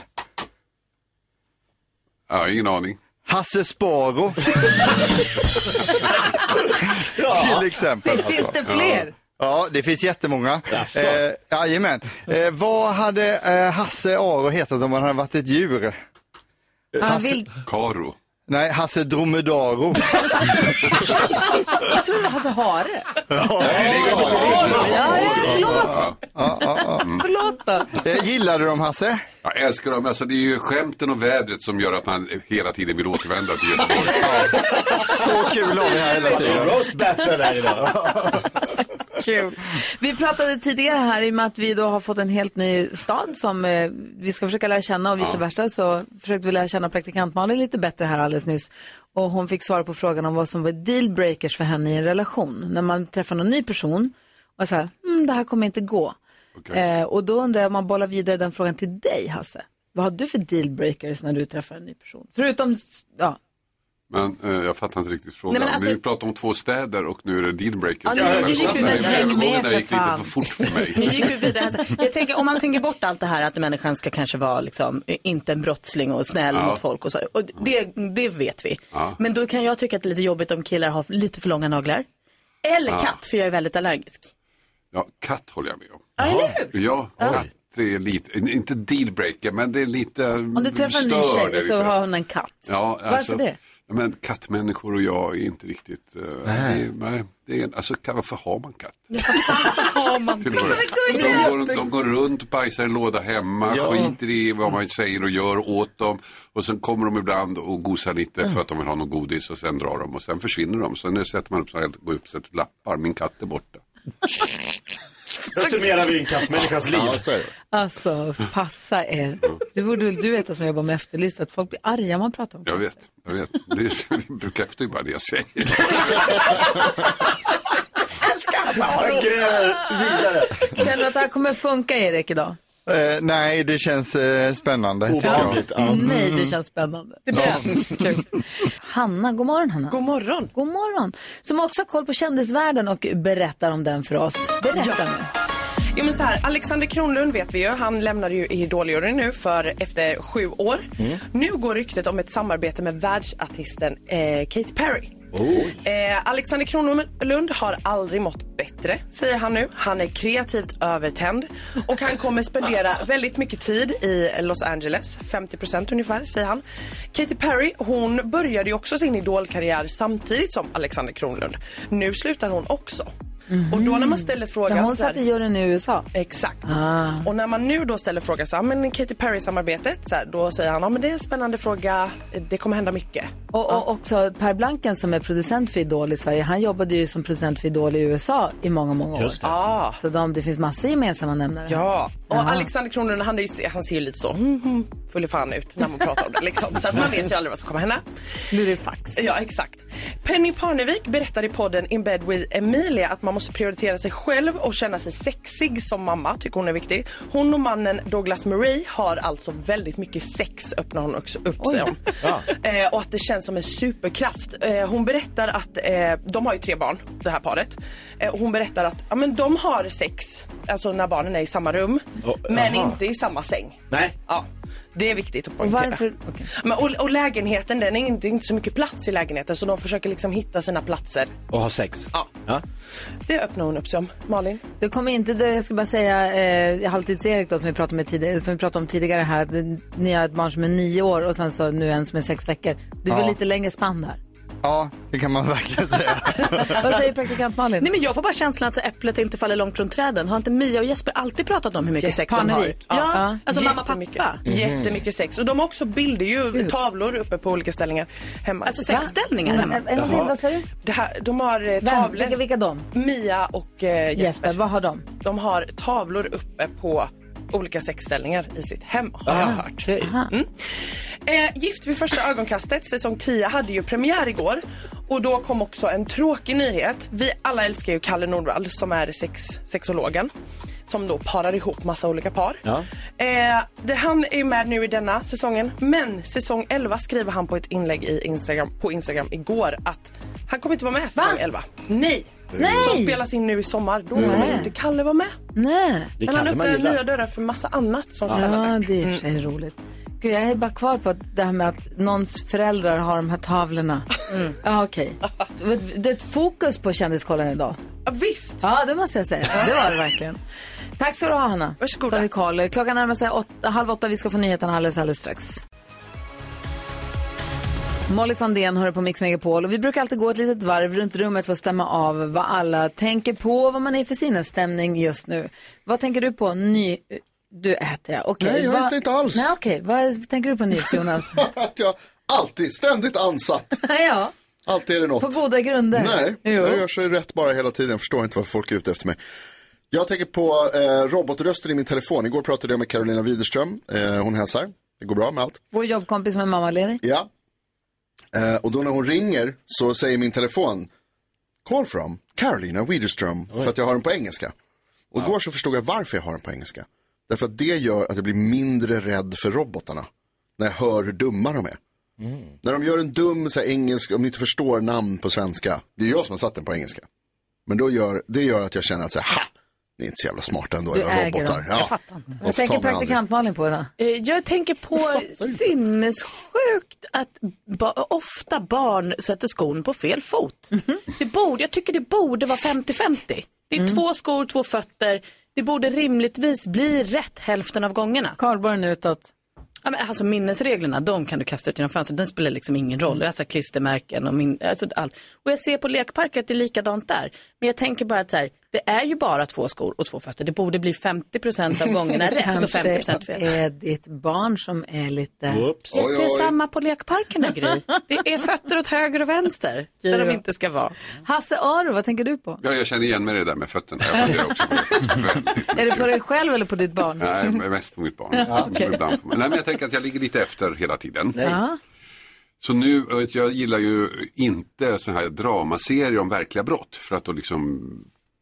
Ja, ingen aning. Hasse Sparo. Till exempel. finns det fler? Ja, det finns jättemånga. Jaså? Eh, jajamän. Eh, vad hade eh, Hasse Aro hetat om han hade varit ett djur? Han Hasse... vill, Karo. Nej, Hasse Dromedaro. jag tror det var Hasse Hare. Ja, Ja, förlåt. ja, ja, ja. Förlåt då. Eh, gillar du dem, Hasse? Jag älskar dem. Alltså, det är ju skämten och vädret som gör att man hela tiden vill återvända till Göteborg. Så kul har vi här hela tiden. Roast battle här idag. Kul. Vi pratade tidigare här i och med att vi då har fått en helt ny stad som eh, vi ska försöka lära känna och vice Ja. versa, så försökte vi lära känna praktikant Malin lite bättre här alldeles nyss. Och hon fick svara på frågan om vad som var dealbreakers för henne i en relation. När man träffar någon ny person och så här, mm, det här kommer inte gå. Okay. Eh, och då undrar jag om man bollar vidare den frågan till dig, Hasse. Vad har du för dealbreakers när du träffar en ny person? Förutom, ja. Men eh, jag fattar inte riktigt frågan. Nej, men alltså- Vi pratar om två städer och nu är det dealbreakers. Ja, nu- nu gick ju- Nej, häng övergången med där för gick lite fan. för fort för mig. Nu gick vi vidare. Alltså, jag tänker, om man tänker bort allt det här att människan ska kanske vara liksom, inte en brottsling och snäll Ja. mot folk och så. Och det, det vet vi. Ja. Men då kan jag tycka att det är lite jobbigt om killar har lite för långa naglar. Eller Ja. katt, för jag är väldigt allergisk. Ja, katt håller jag med om. Ja, eller hur? Ja, katt är lite, inte dealbreaker, men det är lite Om du träffar en ny stör tjej det så lite. har hon en katt. Ja, Varför alltså, det? ja, men kattmänniskor och jag är inte riktigt... Uh, nej. Nej, det är, alltså, kan- varför har man katt? Har man Till och med. De, går, de går runt och bajsar i en låda hemma, Ja. skiter i vad man säger och gör åt dem. Och sen kommer de ibland och gosar lite för att de vill ha något godis och sen drar de och sen försvinner de. Så nu sätter man upp, så här, går upp och sätter lappar, min katt är borta. Då summerar vi en kattmänniskas liv. Ja, så är det. Alltså, passa er. Det borde väl du veta som jobbar med Efterlyst, att folk blir arga om man pratar om det. Jag vet, jag vet. Det, är, det bekräftar ju bara det jag säger. Han gräver vidare. Känner du att det här kommer funka, Erik, idag? Eh, nej, det känns eh, spännande. Obehagligt. Ja. Mm. Nej, det känns spännande. Det känns kul. Hanna, god morgon Hanna. God morgon. God morgon. Som också har koll på kändisvärlden och berättar om den för oss. Berätta Ja. nu. Jo men så här, Alexander Kronlund vet vi ju, han lämnade ju Idol-juryn nu för efter sju år. Mm. Nu går ryktet om ett samarbete med världsartisten eh, Katy Perry. Oh. Eh, Alexander Kronlund har aldrig mått bättre, säger han nu. Han är kreativt övertänd och han kommer spendera väldigt mycket tid i Los Angeles, femtio procent ungefär, säger han. Katy Perry, hon började ju också sin idolkarriär samtidigt som Alexander Kronlund. Nu slutar hon också. Mm-hmm. Och då när man ställer frågan... Men hon satt i juryn i U S A. Exakt. Ah. Och när man nu då ställer frågan så här, men Katy Perry-samarbetet, så här, då säger han, ja men det är en spännande fråga, det kommer hända mycket. Och, och ja. också Per Blanken som är producent för Idol i Sverige, han jobbade ju som producent för Idol i U S A i många, många år. Just det. Ah. Så de, det finns massor gemensamma nämnare. Ja, och Aha. Alexander Kronlund, han, är ju, han ser ju lite så mm, mm, full i fan ut när man pratar om det liksom. Så att man vet ju aldrig vad som kommer hända. Lurifax. Ja, exakt. Penny Parnevik berättade i podden In Bed with Emilia att man måste prioritera sig själv och känna sig sexig som mamma, tycker hon är viktig. Hon och mannen Douglas Murray har alltså väldigt mycket sex, öppnar hon också upp sig om. Ja. Eh, och att det känns som en superkraft. Eh, hon berättar att eh, de har ju tre barn, det här paret. Eh, och hon berättar att ja, men de har sex, alltså när barnen är i samma rum, oh, men aha. inte i samma säng. Nej. Ja. Det är viktigt att poängtera. Varför? Okay. Men, och, och lägenheten, den är inte, inte så mycket plats i lägenheten, så de försöker liksom hitta sina platser. Och ha sex. Ja. ja. Det öppnar hon upp som. Malin? Det kommer inte, det, jag ska bara säga, eh, Halvtids-Erik då, som vi pratade, med tidigare, som vi pratade om tidigare här, att ni har ett barn som är nio år och sen så nu en som är sex veckor. Det är ja. väl lite längre spann där? Ja, det kan man verkligen säga. Vad säger praktikant Malin? Nej, men jag får bara känslan att äpplet inte faller långt från träden. Har inte Mia och Jesper alltid pratat om hur mycket sex de har? Ja, ja. alltså mamma och pappa. Mm. Jättemycket sex. Och de har också bilder ju, Gud. tavlor uppe på olika ställningar hemma. Alltså sexställningar ja. hemma. En, en, vad säger du? Det här, de har eh, tavlor. Vilka, vilka de? Mia och eh, Jesper. Jesper. Vad har de? De har tavlor uppe på olika sexställningar i sitt hem, har ah, jag hört. Okay. Mm. Eh, Gift vid första ögonkastet, säsong tio, hade ju premiär igår. Och då kom också en tråkig nyhet. Vi alla älskar ju Kalle Nordvall som är sex, sexologen. Som då parar ihop massa olika par. Ja. Eh, det, han är med nu i denna säsongen. Men säsong elva skriver han på ett inlägg i Instagram, på Instagram igår att han kommer inte vara med i säsong elva. Nej. Nej. Som spelas in nu i sommar. Då kommer mm. inte Kalle vara med. Nej. Men han öppnar nya dörrar för massa annat som spännande. Ja, det är i och för sig mm. roligt. Gud, jag är bara kvar på det här med att någons föräldrar har de här tavlorna. Mm. Ja, okej. Okay. Det är ett fokus på kändiskollen idag. Ja, visst. Ja, det måste jag säga. Det var det verkligen. Tack ska du ha, Hanna. Varsågod. Vi Karl. Klockan närmar sig åtta, halv åtta. Vi ska få nyheterna alldeles, alldeles strax. Molly Sandén hör på Mix Megapol och vi brukar alltid gå ett litet varv runt rummet för att stämma av vad alla tänker på, vad man är för sinnesstämning just nu. Vad tänker du på? Ny... Du äter, ja. Okay. Nej, jag Va... äter inte alls. Nej, okej. Okay. Vad tänker du på nytt, Jonas? Att jag alltid, ständigt ansatt. Ja. Alltid är det något. På goda grunder. Nej, jo. Jag gör sig rätt bara hela tiden. Jag förstår inte varför folk är ute efter mig. Jag tänker på eh, robotrösten i min telefon. Igår pratade jag med Carolina Widerström. Eh, hon hälsar. Det går bra med allt. Vår jobbkompis med mamma-ledig. Ja. Eh, och då när hon ringer så säger min telefon call from Carolina Widerström. Oj. För att jag har den på engelska. Och igår så förstod jag varför jag har den på engelska. Därför att det gör att jag blir mindre rädd för robotarna. När jag hör hur dumma de är. Mm. När de gör en dum så här, engelsk, om ni inte förstår namn på svenska. Det är jag som har satt den på engelska. Men då gör, det gör att jag känner att så här, ha! Det är inte så jävla smart ändå. Du eller äger robotar. Ja. Jag fattar. Jag tänker praktikant Malin på det. Jag tänker på sinnessjukt att ba- ofta barn sätter skon på fel fot. Mm-hmm. Det borde, jag tycker det borde vara femtio femtio. Det är mm. två skor, två fötter. Det borde rimligtvis bli rätt hälften av gångerna. Karlborgen utåt. Ja, men alltså minnesreglerna, de kan du kasta ut genom fönstret. Den spelar liksom ingen roll. Jag har klistermärken och min, alltså allt. Och jag ser på lekparker att det är likadant där. Men jag tänker bara att så här, det är ju bara två skor och två fötter. Det borde bli femtio procent av gångerna rätt och femtio procent fel. Det är ditt barn som är lite... Oops. Jag ser oj, oj. samma på lekparkerna, Gry. Det är fötter åt höger och vänster. Gry. Där de inte ska vara. Hasse Aro, vad tänker du på? Ja, jag känner igen mig det där med fötterna. Jag det också är det på dig själv eller på ditt barn? Nej, mest på mitt barn. Ja, okay. Nej, men jag tänker att jag ligger lite efter hela tiden. Nej. Så nu, jag gillar ju inte sån här dramaserier om verkliga brott. För att då liksom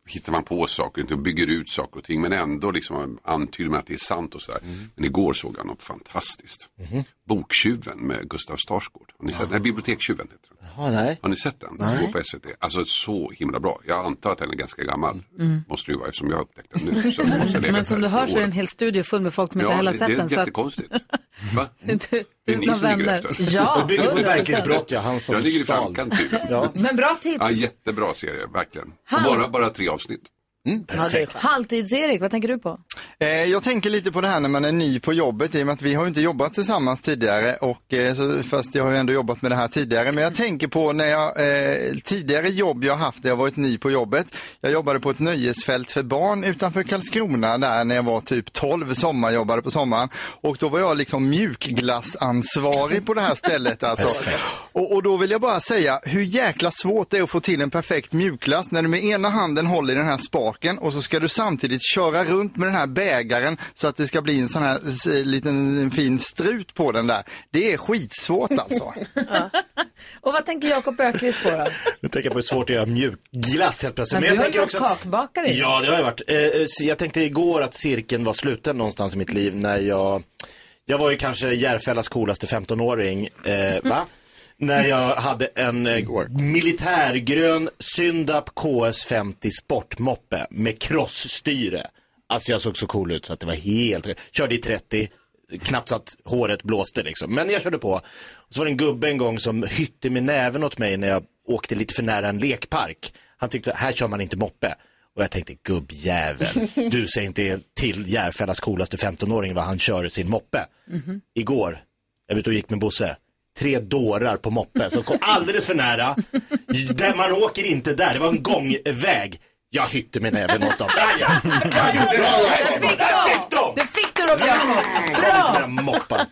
hittar man på saker och bygger ut saker och ting, men ändå liksom antyder man att det är sant och sådär. Mm. Men igår såg jag något fantastiskt. Mm. Boktjuven med Gustav Starsgård. Har ni sett den? Nej, Bibliotekstjuven heter den. Jaha, nej. Har ni sett den? Nej. På S V T. Alltså så himla bra. Jag antar att den är ganska gammal. Mm. Måste ju vara, eftersom jag har upptäckt den nu. Så men som du hör så är det en hel studio full med folk som ja, inte heller sett den. Ja, det är jättekonstigt. Va? du, det är ni som ligger efter. Ja, det bygger på verkligt brott, ja. Han som jag ligger i framkant tydligen. Ja. Men bra tips. Ja, jättebra serie, verkligen. Och bara, bara tre avsnitt. Mm, perfekt. Halvtids-Erik, vad tänker du på? Eh, jag tänker lite på det här när man är ny på jobbet, i och med att vi har inte jobbat tillsammans tidigare, och eh, så, fast jag har ju ändå jobbat med det här tidigare. Men jag tänker på när jag eh, tidigare jobb jag haft, där jag varit ny på jobbet. Jag jobbade på ett nöjesfält för barn utanför Karlskrona där när jag var typ tolv, sommarjobbade på sommaren. Och då var jag liksom mjukglassansvarig på det här stället alltså. och, och då vill jag bara säga hur jäkla svårt det är att få till en perfekt mjukglass när du med ena handen håller i den här spaken och så ska du samtidigt köra runt med den här bägaren så att det ska bli en sån här s- liten fin strut på den där. Det är skitsvårt alltså. Ja. Och vad tänker Jakob Öqvist på då? Jag tänker på hur svårt det är att göra mjukglass helt plötsligt. Men, Men jag du tänker har ju varit kakbakare. Ja, det har jag varit. Eh, jag tänkte igår att cirkeln var sluten någonstans i mitt liv när jag... Jag var ju kanske Järfällas coolaste femtonåring, eh, va? När jag hade en eh, militärgrön Syndap K S femtio sportmoppe med crossstyre. Alltså jag såg så cool ut så att det var helt... Körde i trettio, knappt så att håret blåste liksom. Men jag körde på. Och så var det en gubbe en gång som hytte med näven åt mig när jag åkte lite för nära en lekpark. Han tyckte, här kör man inte moppe. Och jag tänkte, gubbjävel, du säger inte till Järfällas coolaste femtonåring vad han kör i sin moppe. Mm-hmm. Igår, jag vet och gick med Bosse. Tre dårar på moppe som kom alldeles för nära. Där man åker inte där, det var en gångväg. Jag hytte med näven åt dem. Du fick dem! Du fick det då, Jakob! Bra!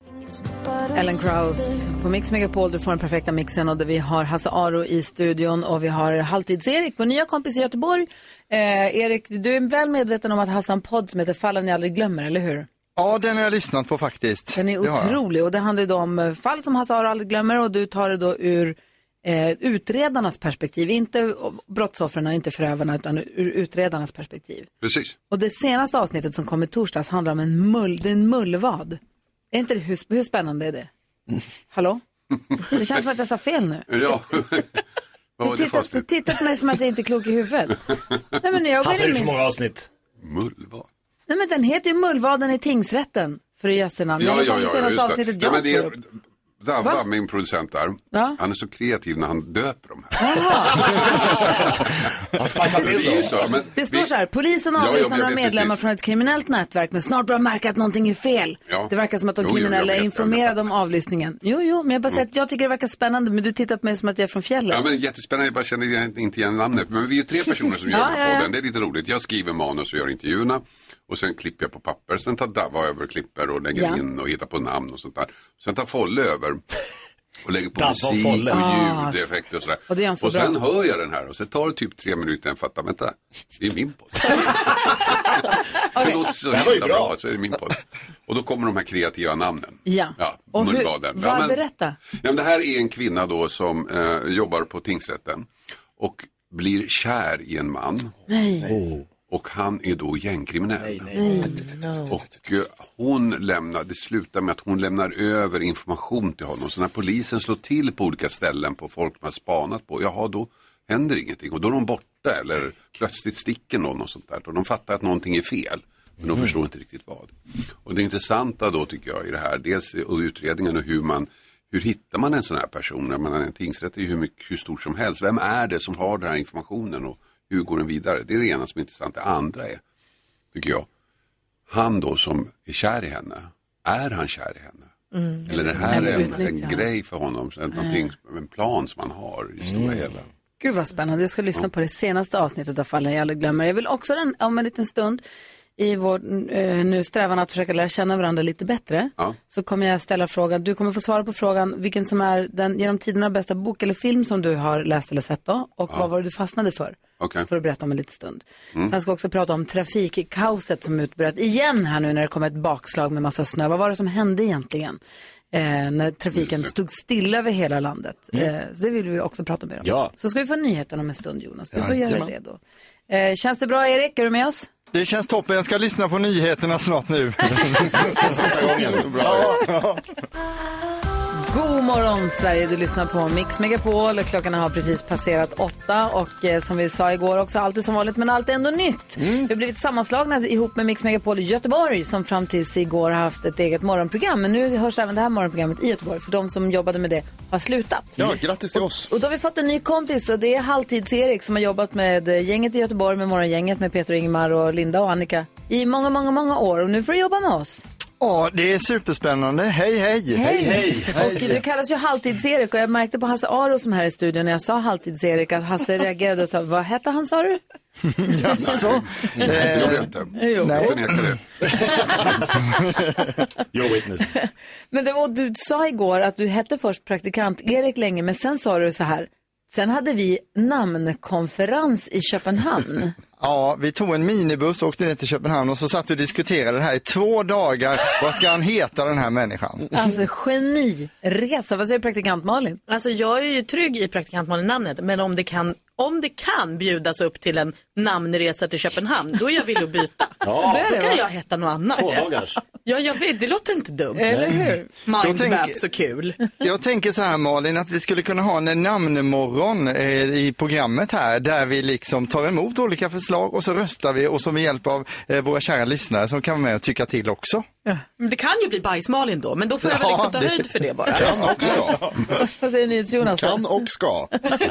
Ellen Krause på Mix Megapol, du får den perfekta mixen, och där vi har Hasse Aro i studion och vi har Halvtids-Erik, vår nya kompis i Göteborg. Eh, Erik, du är väl medveten om att Hasse har en podd som heter Fallen jag aldrig glömmer, eller hur? Ja, den har jag lyssnat på faktiskt. Den är otrolig, och det handlar ju då om fall som Hasse Aro aldrig glömmer, och du tar det då ur eh, utredarnas perspektiv, inte brottsoffren och inte förövarna, utan ur utredarnas perspektiv. Precis. Och det senaste avsnittet som kom i torsdags handlar om en mull, det är en mullvad. Är inte det, hur, hur spännande är det? Hallå? Det känns som att jag sa fel nu. Ja. Vad var det tittar, du tittar på mig som att jag inte är klok i huvudet. Nej, men jag Han går har in gjort så med... många avsnitt. Mullvad. Nej, men den heter ju Mullvaden i tingsrätten. För att göra sin namn. Ja, ja, ja, just avsnittet det. jag Nej, men det får upp. är... Davva, min producent där, ja? Han är så kreativ när han döper dem här. Han spicar till det, är ju så, men det står vi... så här, polisen ja, avlyssnar några ja, medlemmar precis. från ett kriminellt nätverk, men snart börjar märka att någonting är fel. Ja. Det verkar som att de Jo, jo, kriminella vet, är informerade om avlyssningen. Jo, jo, men jag bara säger mm. att jag tycker det verkar spännande, men du tittar på mig som att jag är från fjällen. Ja, men jättespännande, jag bara känner inte igen namnet. Men vi är ju tre personer som gör ja, den här ja, ja. podden, det är lite roligt. Jag skriver manus och gör intervjuerna. Och sen klipper jag på papper, sen tar Davva över och klipper och lägger ja. in och hittar på namn och sånt där. Sen tar Folle över och lägger på Davva musik och, och ljudeffekter och sådär. Och, det så och sen bra. hör jag den här och så tar det typ tre minuter att fatta, vänta, det är min podd. Det låter så himla bra. bra, så är det min podd. Och då kommer de här kreativa namnen. Ja, ja och hur, ja, vad men, berätta? Ja, men det här är en kvinna då som eh, jobbar på tingsrätten och blir kär i en man. Nej. Oh. Och han är då gängkriminell. Nej, nej, nej. Och uh, hon lämnar, det slutar med att hon lämnar över information till honom. Så när polisen slår till på olika ställen på folk man har spanat på, jaha, då händer ingenting. Och då är de borta eller plötsligt sticker någon och sånt där. Och de fattar att någonting är fel. Men de förstår inte riktigt vad. Och det intressanta då tycker jag i det här, dels i utredningen och hur man, hur hittar man en sån här person? Jag menar, en tingsrätt är ju hur, mycket, hur stor som helst. Vem är det som har den här informationen och hur går den vidare? Det är det ena som är intressant. Det andra är, tycker jag, han då som är kär i henne, är han kär i henne? Mm. Eller det här är en, en grej för honom, någonting, en plan som han har i stora mm. hela. Gud vad spännande, jag ska lyssna ja. på det senaste avsnittet av Fallen jag aldrig glömmer. Jag vill också den, om en liten stund i vår uh, nu strävan att försöka lära känna varandra lite bättre, ja. så kommer jag ställa frågan, du kommer få svara på frågan vilken som är den genom tiderna bästa bok eller film som du har läst eller sett då, och ja. vad var det du fastnade för? Okay. För att berätta om en liten stund. Mm. Sen ska vi också prata om trafikkaoset som utbröt igen här nu när det kom ett bakslag med massa snö. Vad var det som hände egentligen? Eh, när trafiken stod stilla över hela landet. Mm. Eh, så det vill vi också prata mer om. Ja. Så ska vi få nyheten om en stund, Jonas. Du får ja, göra det då. Eh, känns det bra, Erik? Är du med oss? Det känns toppen. Jag ska lyssna på nyheterna snart nu. Första gången. Bra. God morgon Sverige, du lyssnar på Mix Megapol. Klockan har precis passerat åtta och eh, som vi sa igår också, allt är som vanligt men allt är ändå nytt. Mm. Vi har blivit sammanslagna ihop med Mix Megapol i Göteborg som fram tills igår har haft ett eget morgonprogram. Men nu hörs även det här morgonprogrammet i Göteborg för de som jobbade med det har slutat. Ja, grattis till oss. Och, och då har vi fått en ny kompis och det är Halvtids-Erik som har jobbat med gänget i Göteborg, med morgongänget med Peter och Ingmar och Linda och Annika i många, många, många år och nu får du jobba med oss. Ja, det är superspännande. Hej, hej. Hej, hej. Och du kallas ju Halvtids-Erik och jag märkte på Hasse Aro som här i studion när jag sa Halvtids-Erik att Hasse reagerade och sa, vad hette han sa du? Jaså? Jag vet inte. Jag förnekar det. Your witness. Men det var, du sa igår att du hette först praktikant Erik länge men sen sa du så här, sen hade vi namnkonferens i Köpenhamn. Ja, vi tog en minibuss och åkte ner till Köpenhamn och så satt vi och diskuterade det här i två dagar. Vad ska han heta den här människan? Alltså geniresa, vad säger praktikant Malin? Alltså jag är ju trygg i praktikant Malin-namnet, men om det kan om det kan bjudas upp till en namnresa till Köpenhamn, då är jag vill att byta. Ja, då det kan va? jag heta något annat. Två dagars. Ja, jag vet, det låter inte dumt. Eller hur? Mindmap, så kul. Jag tänker så här Malin, att vi skulle kunna ha en namnemorgon eh, i programmet här, där vi liksom tar emot olika förslag och så röstar vi och så med hjälp av eh, våra kära lyssnare som kan vara med och tycka till också. Ja. Det kan ju bli bajsmalin då, men då får jag väl liksom ta det... höjd för det bara. Kan och ska. Vad säger ni, Jonas? Kan och ska.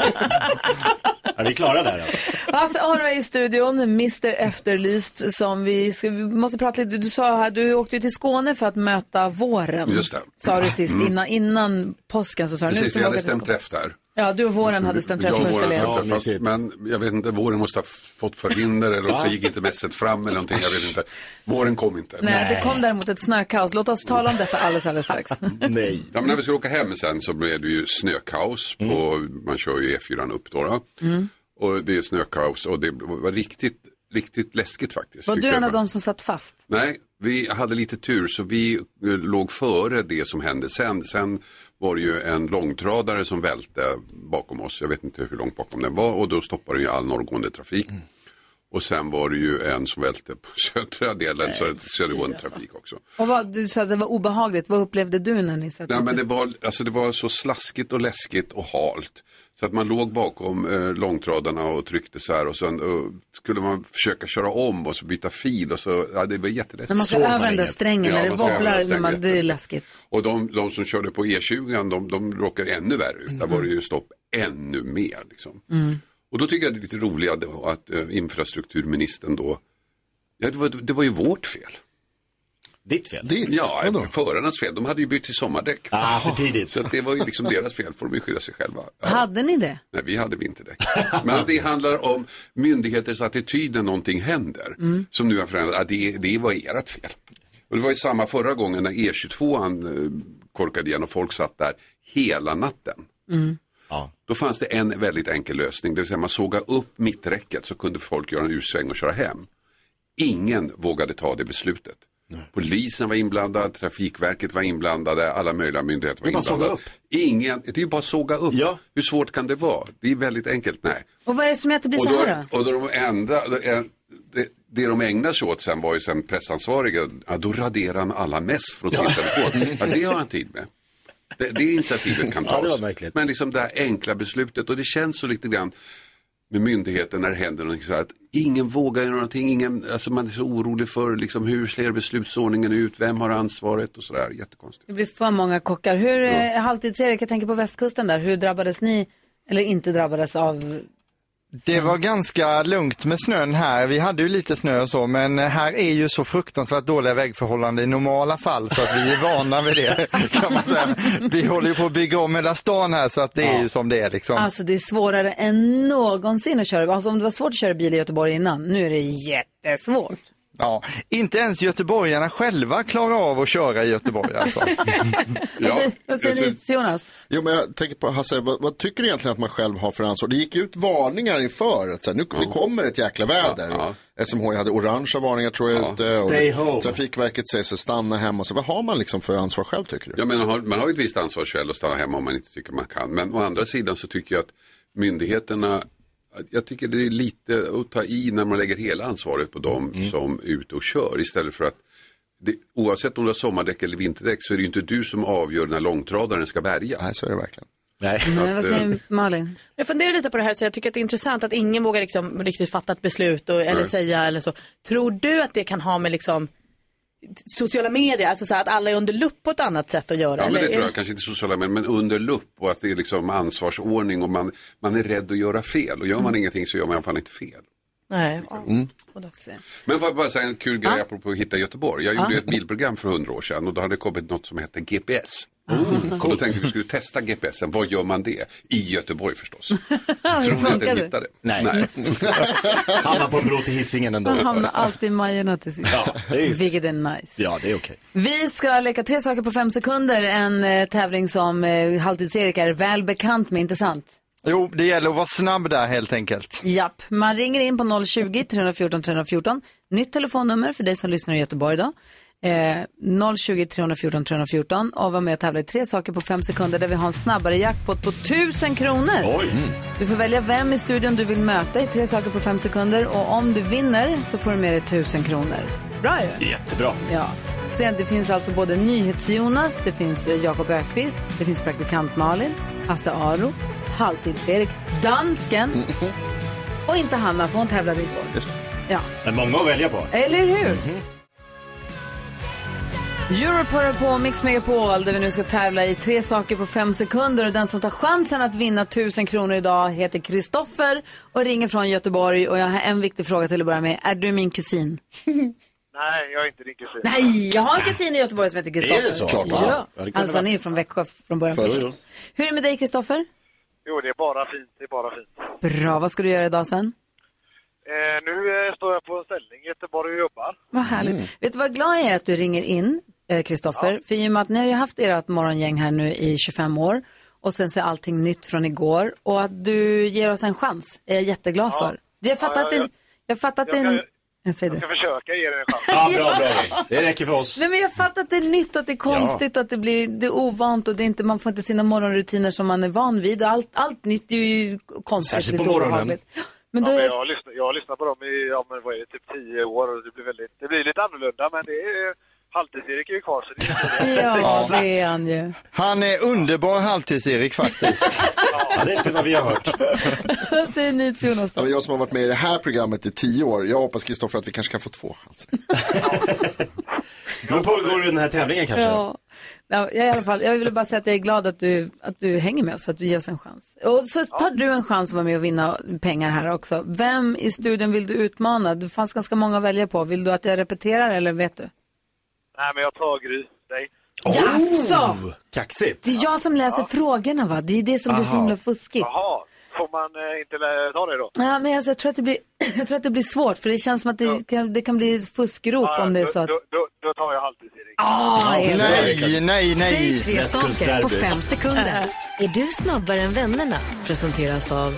Är vi klara där? Alltså har du i studion mister Efterlyst som vi, ska, vi måste prata lite. Du sa här, du åkte ju till Skåne för att möta våren. Just det. Sa du sist, Mm. innan, innan påsken så sa du. Precis, nu vi hade stämt träff där. Ja, du och våren hade stämt träff. Jag och våren ja, hade träffat, men jag vet inte, våren måste ha fått förhinder eller också gick inte mässet fram eller någonting, jag vet inte. Våren kom inte. Nej, Nej, det kom däremot ett snökaos. Låt oss tala om detta alldeles, alldeles strax. Nej. Ja, men när vi skulle åka hem sen så blev det ju snökaos mm. på, man kör ju E fyra upp då. då. Mm. Och det är snökaos och det var riktigt, riktigt läskigt faktiskt. Var du en av dem som satt fast? Nej, vi hade lite tur så vi låg före det som hände sen. Sen var det ju en långtradare som välte bakom oss. Jag vet inte hur långt bakom den var och då stoppade ju all norrgående trafik. Mm. Och sen var det ju en som välte på södra delen, så det södergående trafik också. Och vad, du sa att det var obehagligt. Vad upplevde du när ni satt? Nej, men det var, alltså det var så slaskigt och läskigt och halt. Så att man låg bakom eh, långtradarna och tryckte så här och sen uh, skulle man försöka köra om och så byta fil och så, ja det var jätteläskigt. Men man ska över den där strängen när ja, det wobblar, när man, det är läskigt. Och de, de som körde på E tjugo, de, de råkade ännu värre ut. Mm. Där var det ju stopp ännu mer liksom. Mm. Och då tycker jag det är lite roligt att uh, infrastrukturministern då, ja det var, det var ju vårt fel. Ditt fel? Ditt? Ja, förarnas fel. De hade ju bytt till sommardäck. Ah, för tidigt. Så det var ju liksom deras fel, får de ju skylla sig själva. Ja. Hade ni det? Nej, vi hade vinterdäck. Men det handlar om myndigheters attityd när någonting händer. Mm. Som nu har förändrat, ja, det, det var ert fel. Och det var ju samma förra gången när E tjugotvåan korkade igen och folk satt där hela natten. Mm. Ja. Då fanns det en väldigt enkel lösning, det vill säga man såga upp mitträcket så kunde folk göra en ursväng och köra hem. Ingen vågade ta det beslutet. Nej. Polisen var inblandad, Trafikverket var inblandade, alla möjliga myndigheter var inblandade. Ingen, det är ju bara såga upp. Ja. Hur svårt kan det vara? Det är väldigt enkelt, nej. Och vad är det som heter blir så här då? Och då de enda, det, det de ägnar sig åt sen var ju sen pressansvariga, ja, då raderar han alla mess från sin telefon. Ja, det har han tid med. Det, det initiativet kan tas. Ja, men liksom det här enkla beslutet, och det känns så lite grann med myndigheten när det händer någonting så här att ingen vågar göra någonting, ingen, alltså man är så orolig för liksom, hur ser beslutsordningen ut, vem har ansvaret och sådär, jättekonstigt. Det blir för många kockar. Hur, ja. Halvtids-Erik, jag tänker på västkusten där, hur drabbades ni, eller inte drabbades av... Det var ganska lugnt med snön här. Vi hade ju lite snö och så, men här är ju så fruktansvärt dåliga vägförhållanden i normala fall så att vi är vana vid det, kan man säga. Vi håller ju på att bygga om hela stan här så att det är ju som det är liksom. Alltså det är svårare än någonsin att köra. Alltså om det var svårt att köra bil i Göteborg innan, nu är det jättesvårt. Ja, inte ens göteborgarna själva klarar av att köra i Göteborg alltså. Ja, vad säger ni, Jonas? Jo, men jag tänker på Hasse, vad, vad tycker du egentligen att man själv har för ansvar? Det gick ut varningar inför att så här, nu ja. det kommer ett jäkla väder. Ja, ja. S M H hade orangea varningar tror jag ja. ute. Och Stay home. Trafikverket säger sig stanna hemma. Så vad har man liksom för ansvar själv tycker du? Ja, men man har, man har ett visst ansvar själv att stanna hemma om man inte tycker man kan. Men å andra sidan så tycker jag att myndigheterna Jag tycker det är lite att ta i när man lägger hela ansvaret på dem mm. som är ute och kör istället för att det, oavsett om du har sommardäck eller vinterdäck så är det ju inte du som avgör när långtradaren ska bärga. Nej, så är det verkligen. Nej. Men vad säger Malin? Jag funderar lite på det här så jag tycker att det är intressant att ingen vågar liksom riktigt fatta ett beslut och, eller säga eller så. Tror du att det kan ha med liksom sociala medier, alltså så att alla är under lupp på ett annat sätt att göra? Ja, eller? men det tror jag kanske inte sociala medier, men under lupp och att det är liksom ansvarsordning och man, man är rädd att göra fel och gör man mm. ingenting så gör man i alla fall inte fel. Nej. Mm. Men får jag bara säga en kul grej apropå att hitta Göteborg. Jag gjorde ah. ett bilprogram för hundra år sedan och då hade det kommit något som hette G P S. Mm. Och då tänkte vi att vi skulle testa G P S'en. Vad gör man det? I Göteborg förstås. Tror ni att den hittade? Nej. Nej. Hamnar på en bro till Hisingen ändå. Han hamnar alltid i Majerna till sist. Ja, det är just... Vilket är nice. Ja, det är okej. Vi ska leka tre saker på fem sekunder. En eh, tävling som eh, Halvtids-Erik är väl bekant med, inte sant? Jo, det gäller att vara snabb där helt enkelt. Japp, man ringer in på noll tjugo, tre fjorton, tre fjorton. Nytt telefonnummer för dig som lyssnar i Göteborg då. Eh, noll tjugo, tre fjorton, tre fjorton. Och var med och tävla i tre saker på fem sekunder där vi har en snabbare jackpot på tusen kronor. Oj. Mm. Du får välja vem i studion du vill möta i tre saker på fem sekunder. Och om du vinner så får du med dig tusen kronor. Bra ju. Jättebra. Ja. Sen det finns alltså både NyhetsJonas, det finns Jakob Ökvist, det finns praktikant Malin, Hasse Aro, Halvtids-Erik, dansken och inte Hanna, för hon tävlade igår. Just det. Ja. Det är många att välja på. Eller hur? Mm-hmm. Europor på Mix Megapol där vi nu ska tävla i tre saker på fem sekunder. Och den som tar chansen att vinna tusen kronor idag heter Kristoffer och ringer från Göteborg. Och jag har en viktig fråga till att börja med. Är du min kusin? Nej, jag är inte din kusin. Nej, jag har en kusin i Göteborg som heter Kristoffer. Är det så? Ja, ja. alltså han är från Växjö från början. Först. Hur är det med dig, Kristoffer? Jo, det är bara fint, det är bara fint. Bra, vad ska du göra idag sen? Eh, nu eh, står jag på en ställning i Göteborg och jobbar. Vad härligt. Mm. Vet du vad glad jag är att du ringer in, Kristoffer? Eh, För i och med att ni har ju haft ert morgongäng här nu i tjugofem år. Och sen så är allting nytt från igår. Och att du ger oss en chans är jag jätteglad ja. för. Jag fattar ja, att det... Jag fattar att det... Jag, jag, jag ska försöka ge dig en chans. Ja, bra, bra. Det räcker för oss. Nej, men jag fattar att det är nytt, att det är konstigt, ja. Att det blir det är ovant och det är inte, man får inte sina morgonrutiner som man är van vid. Allt, allt nytt är ju konstigt. Särskilt på morgonen. Men då ja, är... men jag, har lyssnat, jag har lyssnat på dem i ja, men vad är det, typ tio år och det blir, väldigt, det blir lite annorlunda, men det är... Halvtids-Erik är ju kvar så det är inte det. Ja, det är han ju. Han är underbar Halvtids-Erik faktiskt. Ja, det är inte vad vi har hört. Vad säger ni till Jonas då? Ja, jag som har varit med i det här programmet i tio år, jag hoppas Kristoffer att vi kanske kan få två chanser. Nu pågår den här tävlingen kanske? Ja. Ja, i alla fall, jag vill bara säga att jag är glad att du, att du hänger med oss, att du ger oss en chans. Och så tar du en chans att vara med och vinna pengar här också. Vem i studion vill du utmana? Det fanns ganska många att välja på. Vill du att jag repeterar eller vet du? Nej, men jag tar Gry, dig. Oh, Jaså! Kaxigt. Det är jag som läser ja. frågorna, va? Det är det som Aha. blir så himla fuskigt. Jaha, får man eh, inte ta det då? Ja, men alltså, jag, tror att det blir, jag tror att det blir svårt, för det känns som att det, ja. kan, det kan bli fuskrop ja, om det är så att... Då, då, då tar jag alltid Erik. Ah, nej, nej, nej. Säg tre saker på fem sekunder. Är du snabbare än vännerna? Presenteras av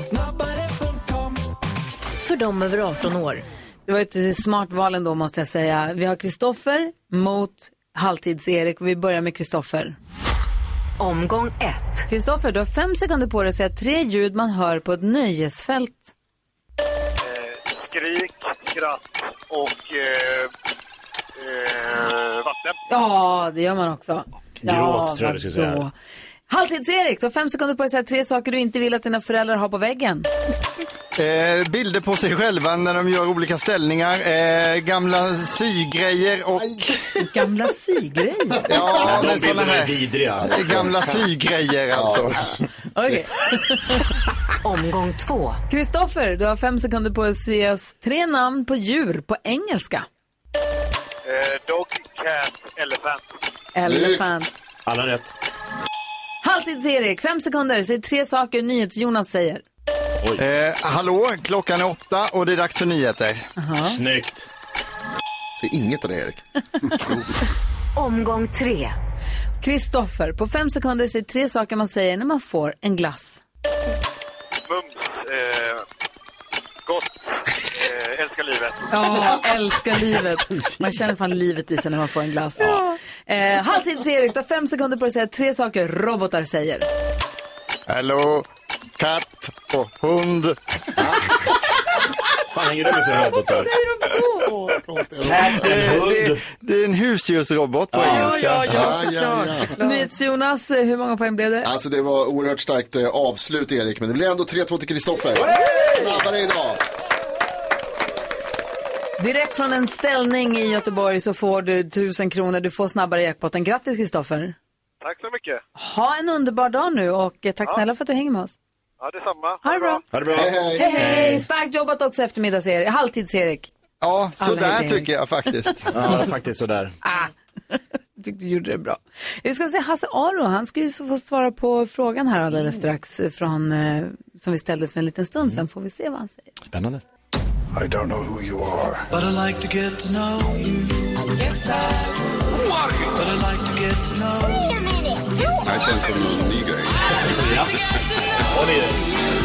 för dem över arton år. Det var ett smart val ändå, måste jag säga. Vi har Kristoffer mot Halvtids-Erik och vi börjar med Kristoffer. Omgång ett. Kristoffer, du har fem sekunder på dig att säga tre ljud man hör på ett nöjesfält. Eh, skrik, skratt och eh, eh, vatten. Ja, det gör man också. Ja, gråt, tror jag du ska säga. Halvtids-Erik, du har fem sekunder på dig att säga tre saker du inte vill att dina föräldrar har på väggen. Eh, bilder på sig själva när de gör olika ställningar. Eh, gamla sygrejer och... Gamla sygrejer? Ja, de men sådana här vidriga. Gamla sygrejer alltså. Okej. Okay. Omgång två. Kristoffer, du har fem sekunder på att säga tre namn på djur på engelska. Eh, dog, cat, elephant. Elephant. Alla rätt. Halvtids-Erik, fem sekunder. Säg tre saker NyhetsJonas säger. Eh, hallå, klockan är åtta och det är dags för nyheter. Aha. Snyggt. Säg inget av det, Erik. Omgång tre. Kristoffer, på fem sekunder säg tre saker man säger när man får en glass. Mums, eh, gott, eh, älskar livet. Ja, älskar livet. Man känner fan livet i sig när man får en glass. Ja. Eh, Halvtids-Erik, du har fem sekunder på att säga tre saker robotar säger. Hallå, katt och hund. Fan hänger du med för robotar? Så konstigt. Det, det är en husdjursrobot på Ja, engelska. ja, ja, ja, ja. NyhetsJonas, hur många poäng blev det? Alltså det var oerhört starkt eh, avslut, Erik, men det blir ändå tre två till Kristoffer. Snabbare idag. Direkt från en ställning i Göteborg så får du tusen kronor. Du får snabbare jackpotten. Grattis Kristoffer. Tack så mycket. Ha en underbar dag nu och eh, tack Ja. snälla för att du hänger med oss. Ja, detsamma. Ha det bra. Ha det bra. Hej, hej. Hej, hej. Starkt jobbat också eftermiddags-Erik. Halvtids-Erik. Ja, så Alla där idéer. tycker jag faktiskt. Ja, faktiskt sådär. Jag tyckte du gjorde det bra. Vi ska se Hasse Aro. Han ska ju få svara på frågan här alldeles strax från, eh, som vi ställde för en liten stund. Sen får vi se vad han säger. Spännande. I don't know who you are, but I like to get to know you. Yes, I would. But I like to get to know you. Wait a minute. Det här känns som en ny grej. Ja. Och det är det.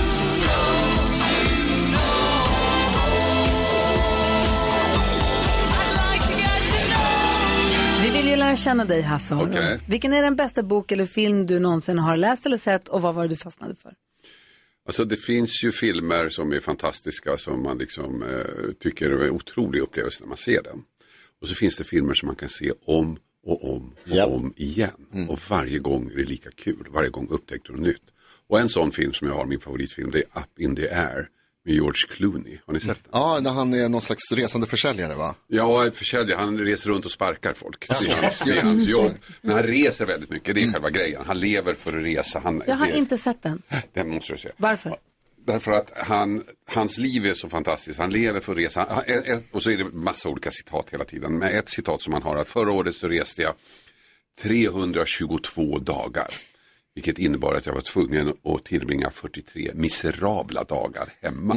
Vi vill ju lära känna dig, Hasse Aro. Okej. Vilken är den bästa bok eller film du någonsin har läst eller sett och vad var det du fastnade för? Alltså det finns ju filmer som är fantastiska som man liksom eh, tycker är en otrolig upplevelse när man ser den. Och så finns det filmer som man kan se om och om och Japp. om igen. Och varje gång är det lika kul. Varje gång upptäckter du något nytt. Och en sån film som jag har, min favoritfilm, det är Up in the Air med George Clooney. Har ni sett den? Ja, när han är någon slags resande försäljare, va? Ja, försäljare. Han reser runt och sparkar folk. Det är hans, det är hans jobb. Men han reser väldigt mycket. Det är själva grejen. Han lever för att resa. Han, Jag har det, inte sett den. Den måste du se. Varför? Därför att han, hans liv är så fantastiskt. Han lever för att resa. Han, ett, ett, och så är det massa olika citat hela tiden. Men ett citat som han har är: förra året så reste jag trehundratjugotvå dagar. Vilket innebar att jag var tvungen att tillbringa fyrtiotre miserabla dagar hemma.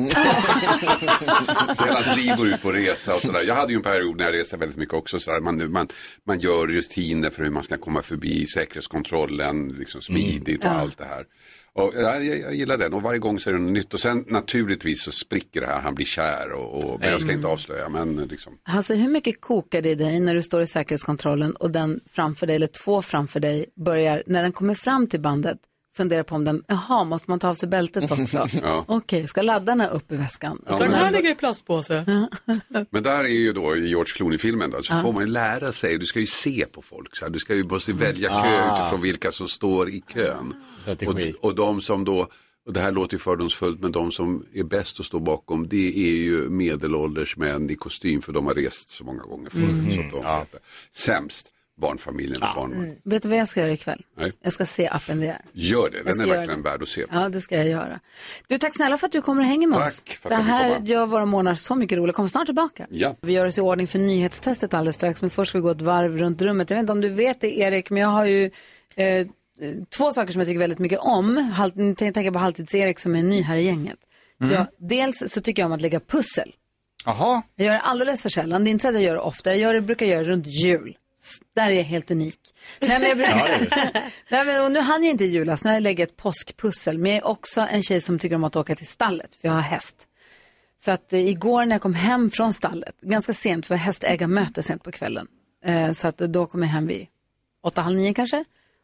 Så hela hans liv går ut på resa och sådär. Jag hade ju en period när jag reste väldigt mycket också. Sådär. Man, man, man gör rutiner för hur man ska komma förbi säkerhetskontrollen, liksom smidigt och Mm. Ja. allt det här. Och jag, jag, jag gillar den och varje gång så är det något nytt. Och sen naturligtvis så spricker det här, han blir kär och, och men jag ska inte avslöja. Men liksom. Alltså hur mycket kokar det i dig när du står i säkerhetskontrollen och den framför dig eller två framför dig börjar, när den kommer fram till bandet, fundera på om den, jaha, måste man ta av sig bältet också? Ja. Okej, okay, ska laddarna upp i väskan? Ja, Så den men- här ligger i plastpåse. Men där är ju då i George Clooney-filmen då, så Ja. får man ju lära sig, du ska ju se på folk, så här. Du ska ju måste välja kö Ah. utifrån vilka som står i kön. Strategi. Och, och de som då, och det här låter ju fördomsfullt, men de som är bäst att stå bakom, det är ju medelålders män i kostym, för de har rest så många gånger förr. Mm. Så att de vet det. Sämst, barnfamiljen och barnvagn. Vet du vad jag ska göra ikväll? Nej. Jag ska se Up in the Air. Gör det, Jag den ska är göra verkligen det. värd att se. Ja, det ska jag göra. Du, tack snälla för att du kommer och hänger med Tack oss. för att Det jag fick här komma. gör våra månader så mycket roligt. Kommer snart tillbaka. Ja. Vi gör oss i ordning för nyhetstestet alldeles strax, men först ska vi gå ett varv runt rummet. Jag vet inte om du vet det, Erik, men jag har ju eh, två saker som jag tycker väldigt mycket om. Halt, nu tänker jag tänka på Halvtids-Erik som är ny här i gänget. Ja, dels så tycker jag om att lägga pussel. Jaha. Jag gör det alldeles för sällan. Det är inte så att jag gör det ofta. Jag gör det, brukar göra det runt jul. S- Där är jag helt unik. Nej, men jag brukar... Nej, men, och nu hann jag inte i julas. Nu har jag lägger ett påskpussel. Men jag är också en tjej som tycker om att åka till stallet. För jag har häst. Så att eh, igår när jag kom hem från stallet. Ganska sent, för hästägarmöte sent på kvällen. Eh, så att då kom jag hem vid åtta, halv nio kanske.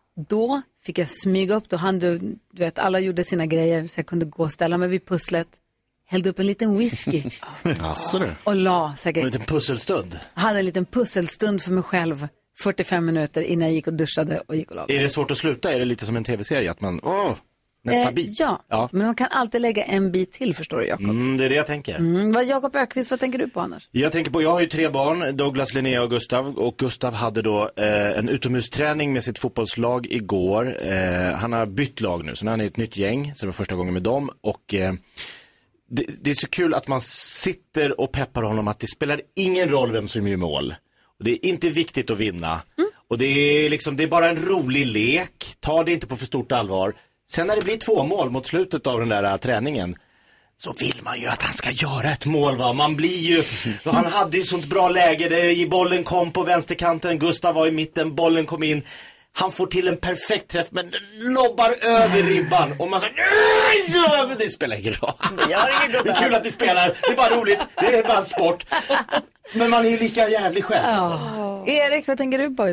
Då fick jag smyga upp. Då hann du, du vet, alla gjorde sina grejer. Så jag kunde gå och ställa mig vid pusslet. Hällde upp en liten whisky. Asså du. Och la säkert. En liten pusselstund. Jag hade en liten pusselstund för mig själv. fyrtiofem minuter innan jag gick och duschade och gick och la mig. Är det svårt att sluta? Är det lite som en tv-serie? Att man, åh, nästa Eh, bit. Ja, Ja. men man kan alltid lägga en bit till, förstår du, Jakob. Mm, det är det jag tänker. Mm, vad Jakob Ökvist, vad tänker du på annars? Jag tänker på, jag har ju tre barn, Douglas, Linnea och Gustav. Och Gustav hade då eh, en utomhusträning med sitt fotbollslag igår. Eh, han har bytt lag nu, så nu är han i ett nytt gäng. Så det var första gången med dem. Och eh, det, det är så kul att man sitter och peppar honom att det spelar ingen roll vem som gör mål. Och det är inte viktigt att vinna. Mm. Och det är liksom, det är bara en rolig lek. Ta det inte på för stort allvar. Sen när det blir två mål mot slutet av den där uh, träningen, så vill man ju att han ska göra ett mål, va? Man blir ju, han hade ju sånt bra läge där bollen kom på vänsterkanten, Gustav var i mitten, bollen kom in. Han får till en perfekt träff, men den lobbar över ribban. Och man säger, nej, men det spelar ingen roll. Det är kul att det spelar, det är bara roligt, det är bara en sport. Men man är lika jävlig själv. Ja. Alltså. Erik, vad tänker du på idag?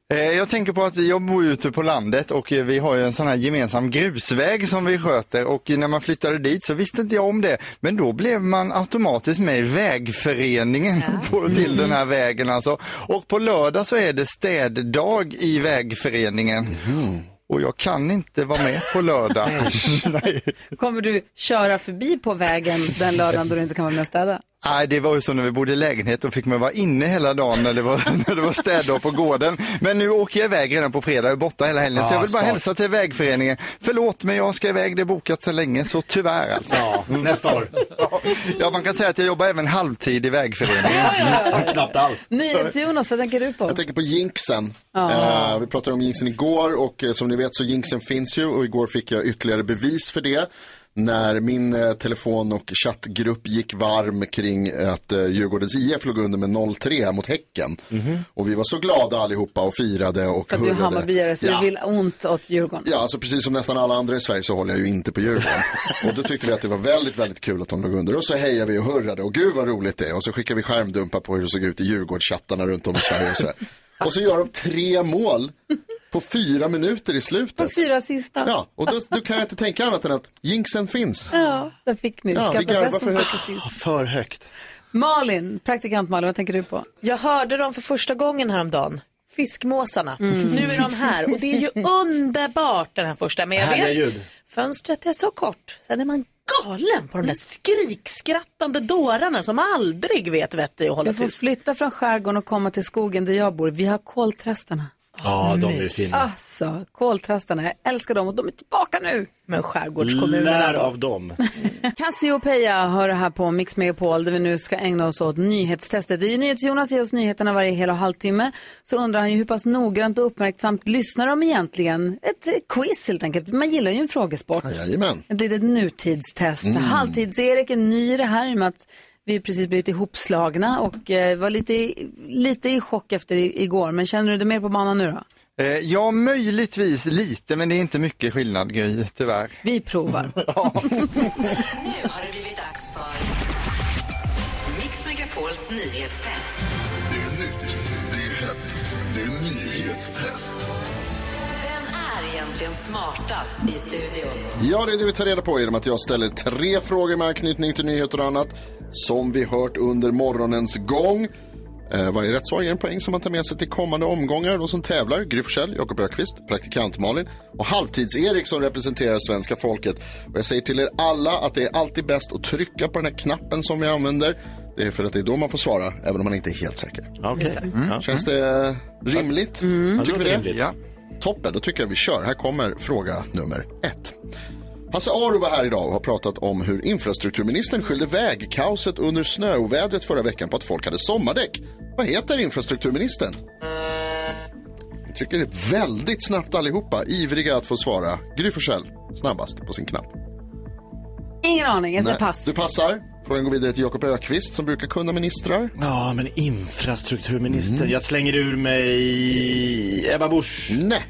Jag tänker på att jag bor ute på landet och vi har ju en sån här gemensam grusväg som vi sköter och när man flyttade dit så visste inte jag om det. Men då blev man automatiskt med i vägföreningen ja. på, till den här vägen alltså. Och på lördag så är det städdag i vägföreningen. Mm. Och jag kan inte vara med på lördag. Nej. Kommer du köra förbi på vägen den lördagen då du inte kan vara med och städa? Nej, det var ju så när vi bodde i lägenhet och fick man vara inne hela dagen när det var, när det var städdag på gården. Men nu åker jag iväg redan på fredag och är borta hela helgen. Ja, så jag vill bara smart. hälsa till vägföreningen. Förlåt, men jag ska iväg, det är bokat så länge, så tyvärr alltså. Ja, nästa år. Ja, man kan säga att jag jobbar även halvtid i vägföreningen. Ja, knappt alls. NyhetsJonas, vad tänker du på? Jag tänker på jinxen. Ah. Uh, vi pratade om jinxen igår och uh, som ni vet så jinxen finns ju och igår fick jag ytterligare bevis för det. När min eh, telefon- och chattgrupp gick varm kring att eh, Djurgårdens I F låg under med noll tre mot Häcken. Mm-hmm. Och vi var så glada allihopa och firade och för att hurrade. du är Hammarbyare så ja. du vill ont åt Djurgården. Ja, alltså precis som nästan alla andra i Sverige så håller jag ju inte på Djurgården. Och då tyckte vi att det var väldigt, väldigt kul att de låg under. Och så hejade vi och hurrade och gud vad roligt det är. Och så skickade vi skärmdumpar på hur det såg ut i Djurgårdschattarna runt om i Sverige och så där. Och så gör de tre mål på fyra minuter i slutet. På fyra sista. Ja, och då, då kan jag inte tänka annat än att jinxen finns. Ja, där fick ni. Ja, vi garvar för högt. Ja, för högt. Malin, praktikant Malin, vad tänker du på? Jag hörde dem för första gången häromdagen. Fiskmåsarna. Mm. Nu är de här och det är ju underbart den här första. Men jag vet, ljud. Fönstret är så kort. Sen är man galen på de där skrikskrattande dårarna som aldrig vet vett i att hålla tyst. Du får flytta från skärgården och komma till skogen där jag bor. Vi har kolträstarna. Ja, de är fina. Alltså, koltrastarna, jag älskar dem och de är tillbaka nu. Men skärgårdskommunerna lär av dem. Cassiopeia hör det här på Mix Megapol där vi nu ska ägna oss åt nyhetstestet. Det är NyhetsJonas ger oss nyheterna varje hel och halvtimme. Så undrar han ju hur pass noggrant och uppmärksamt lyssnar de egentligen. Ett quiz helt enkelt. Man gillar ju en frågesport. Jajamän. Ett litet nutidstest. Mm. Halvtids-Erik är ny i det här med att vi precis blivit ihopslagna och eh, var lite, lite i chock efter i, igår. Men känner du det mer på banan nu då? Eh, ja, möjligtvis lite, men det är inte mycket skillnad, Gry, tyvärr. Vi provar. Ja. Nu har det blivit dags för Mix Megapols nyhetstest. Det är nytt, det är hett, det är nyhetstest. Vem är egentligen smartast i studion? Ja, det är det vi tar reda på genom att jag ställer tre frågor med anknytning till nyheter och annat som vi hört under morgonens gång. Eh, varje rätt svar ger en poäng som man tar med sig till kommande omgångar. De som tävlar, Gry Forssell, Jakob Ökvist, praktikant Malin och halvtids-Erik som representerar svenska folket. Och jag säger till er alla att det är alltid bäst att trycka på den här knappen som vi använder. Det är för att det är då man får svara, även om man inte är helt säker. Okay. Mm. Känns det rimligt? Mm. Tycker vi det? Rimligt. Ja. Toppen, då tycker jag vi kör. Här kommer fråga nummer ett. Hasse Aro var här idag och har pratat om hur infrastrukturministern skyllde vägkaoset under snöovädret förra veckan på att folk hade sommardäck. Vad heter infrastrukturministern? Jag tycker det är väldigt snabbt allihopa, ivriga att få svara. Gry Forssell, snabbast på sin knapp. Ingen aning, jag säger pass. Du passar. Frågan går vidare till Jakob Ökvist som brukar kunna ministrar. Ja, men infrastrukturminister. Mm. Jag slänger ur mig Ebba Busch. Nej.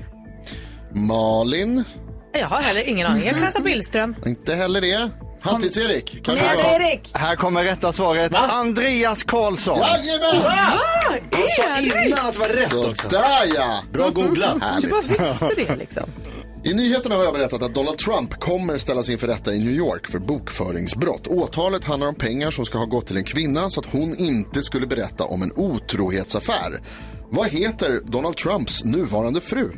Malin. Jag har heller ingen aning. Jag kan säga Billström. Inte heller det. Halvtids-Erik. Kom igen, Erik. Här kommer rätta svaret. Va? Andreas Karlsson. Jajamän! Jag sa innan att det var rätt så också. Där ja. Bra googlat. Du bara visste det liksom. I nyheterna har jag berättat att Donald Trump kommer ställas inför rätta i New York för bokföringsbrott. Åtalet handlar om pengar som ska ha gått till en kvinna så att hon inte skulle berätta om en otrohetsaffär. Vad heter Donald Trumps nuvarande fru?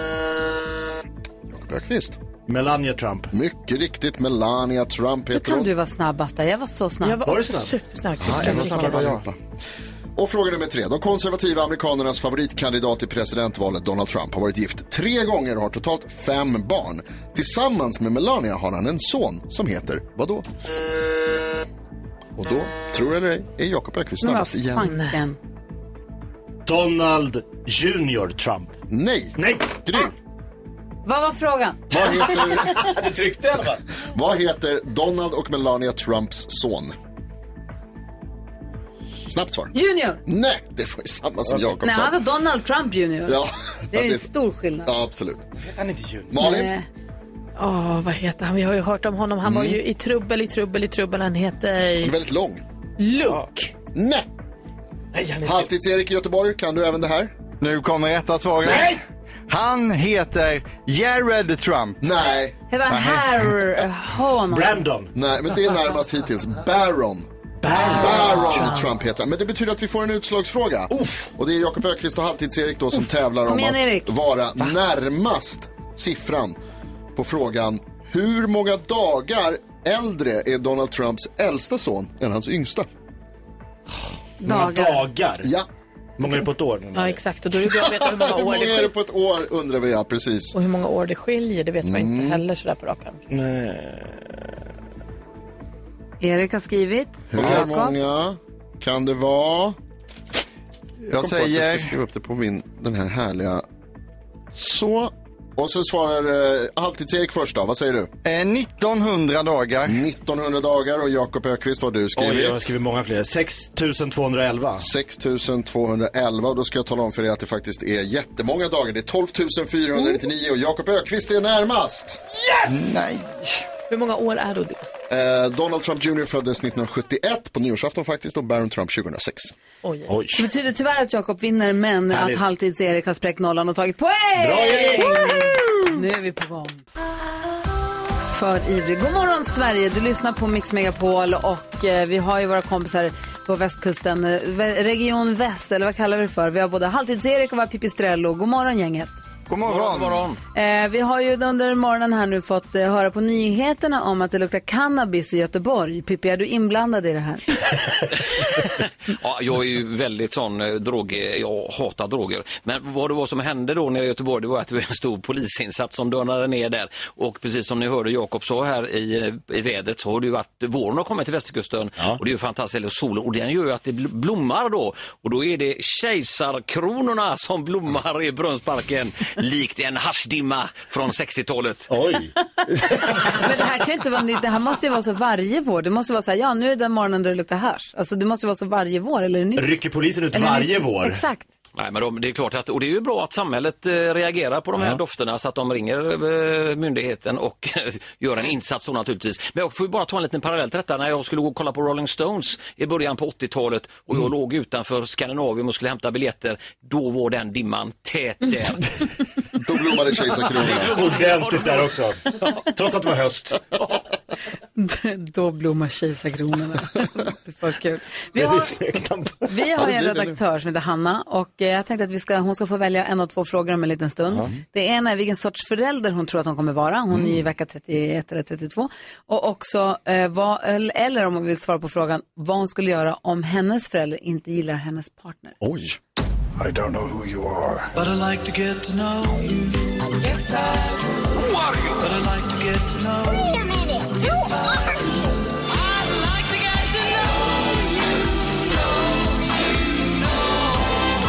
Jakob Ökvist. Melania Trump. Mycket riktigt, Melania Trump heter hon. Kan du vara snabbast där? Jag var så snabb. Jag var, var också supersnabb. Ja, jag var snabbare jag. Och fråga nummer tre. De konservativa amerikanernas favoritkandidat i presidentvalet Donald Trump har varit gift tre gånger och har totalt fem barn. Tillsammans med Melania har han en son som heter vadå? Och då, tror eller ej, är Jakob Ökvist snabbast igen. Fanken. Donald Junior Trump. Nej. Nej. Gry. Vad var frågan? Vad heter... Du tryckte i alla fall. Vad heter Donald och Melania Trumps son? Snabbt svar. Junior. Nej, det var ju samma som Jakob sa. Nej, alltså Donald Trump Junior. Ja. Det är en det... stor skillnad. Ja, absolut. Han är inte Junior. Malin? Åh, oh, vad heter han? Vi har ju hört om honom. Han mm. var ju i trubbel, i trubbel, i trubbel. Han heter... Han är väldigt lång. Luke. Nej. Nej, han är... Halvtids-Erik i Göteborg, kan du även det här? Nu kommer rätta svaret. Nej! Han heter Jared Trump. Nej. Heter han Harry honom? Brandon. Nej, men det är närmast hittills. Baron. Baron, Baron Trump. Trump heter han. Men det betyder att vi får en utslagsfråga. Oh. Och det är Jakob Ökvist och Halvtids-Erik då som oh. tävlar om igen, att Erik. vara Va? närmast siffran på frågan: hur många dagar äldre är Donald Trumps äldsta son än hans yngsta? Dagar? dagar? Ja. Många är det på ett år? Ja, exakt. Och då är det bra att veta hur många år hur många det är det på ett år, undrar vi, ja, precis. Och hur många år det skiljer, det vet man mm. inte heller sådär på rakan. Nej. Erik har skrivit. Hur Jakob. många kan det vara? Jag, jag säger... Jag ska skriva upp det på min, den här härliga... Så... Och så svarar eh, Halvtids-Erik först då. Vad säger du? Eh, nittonhundra dagar. nittonhundra dagar och Jakob Ökvist, vad du skrivit? Oj, jag har skrivit många fler. sex tusen tvåhundraelva. sex tusen tvåhundraelva och då ska jag tala om för er att det faktiskt är jättemånga dagar. Det är tolv tusen fyrahundranittionio och Jakob Ökvist är närmast. Yes! Nej. Hur många år är då det? Eh, Donald Trump junior föddes nittonhundrasjuttioett på nyårsafton faktiskt och Baron Trump tjugohundrasex. Oj. Oj. Det betyder tyvärr att Jakob vinner, men härligt. Att Halvtids-Erik har spräckt nollan och tagit poäng. Bra, Erik! Nu är vi på gång. För ivrig. God morgon Sverige, du lyssnar på Mix Megapol och eh, vi har ju våra kompisar på västkusten, eh, Region Väst, eller vad kallar vi det för? Vi har både Halvtids-Erik och Pipistrello. God morgon gänget. God morgon. God morgon. Eh, vi har ju under morgonen här nu fått eh, höra på nyheterna om att det luktar cannabis i Göteborg. Pippi, är du inblandad i det här? Ja, jag är ju väldigt sån eh, drog, jag hatar droger. Men vad det var som hände då nere i Göteborg, det var att det var en stor polisinsats som dörnade ner där. Och precis som ni hörde Jakob sa här i, i vädret, så har det ju varit, våren har kommit till västkusten ja. Och det är ju fantastiskt, eller solen, och den gör ju att det blommar då. Och då är det kejsarkronorna som blommar i Brunnsparken. Likt en haschdimma från sextiotalet. Oj. Men det här kan inte vara, det här måste ju vara så varje vår. Det måste vara så här, ja nu är det den morgonen då det luktar hasch. Alltså det måste vara så varje vår, eller nytt. Rycker polisen ut eller varje nytt? Vår? Exakt. Nej, men de, det är klart att, och det är ju bra att samhället eh, reagerar på de här ja. dofterna så att de ringer eh, myndigheten och gör en insats så naturligtvis. Men jag får ju bara ta en liten parallell till detta. När jag skulle gå och kolla på Rolling Stones i början på åttiotalet och jag mm. låg utanför Skandinavien och skulle hämta biljetter, då var den dimman tät där. Då blommade kejsarkronorna. Ordentligt där också. Trots att det var höst. Då blommar kejsarkronorna. Det var kul. Vi har, vi har en redaktör som heter Hanna och jag tänkte att vi ska, hon ska få välja en av två frågor om en liten stund. Mm. Det ena är vilken sorts förälder hon tror att hon kommer vara. Hon mm. är i vecka trettioett eller trettiotvå. Och också, eh, vad, eller om hon vill svara på frågan vad hon skulle göra om hennes förälder inte gillar hennes partner. Oj. I don't know who you are, but I like to get to know you. Yes, I would. Who are you? But I like to get to know you. Wait a minute. Who are you? I'd like to get to know you. Know you, know.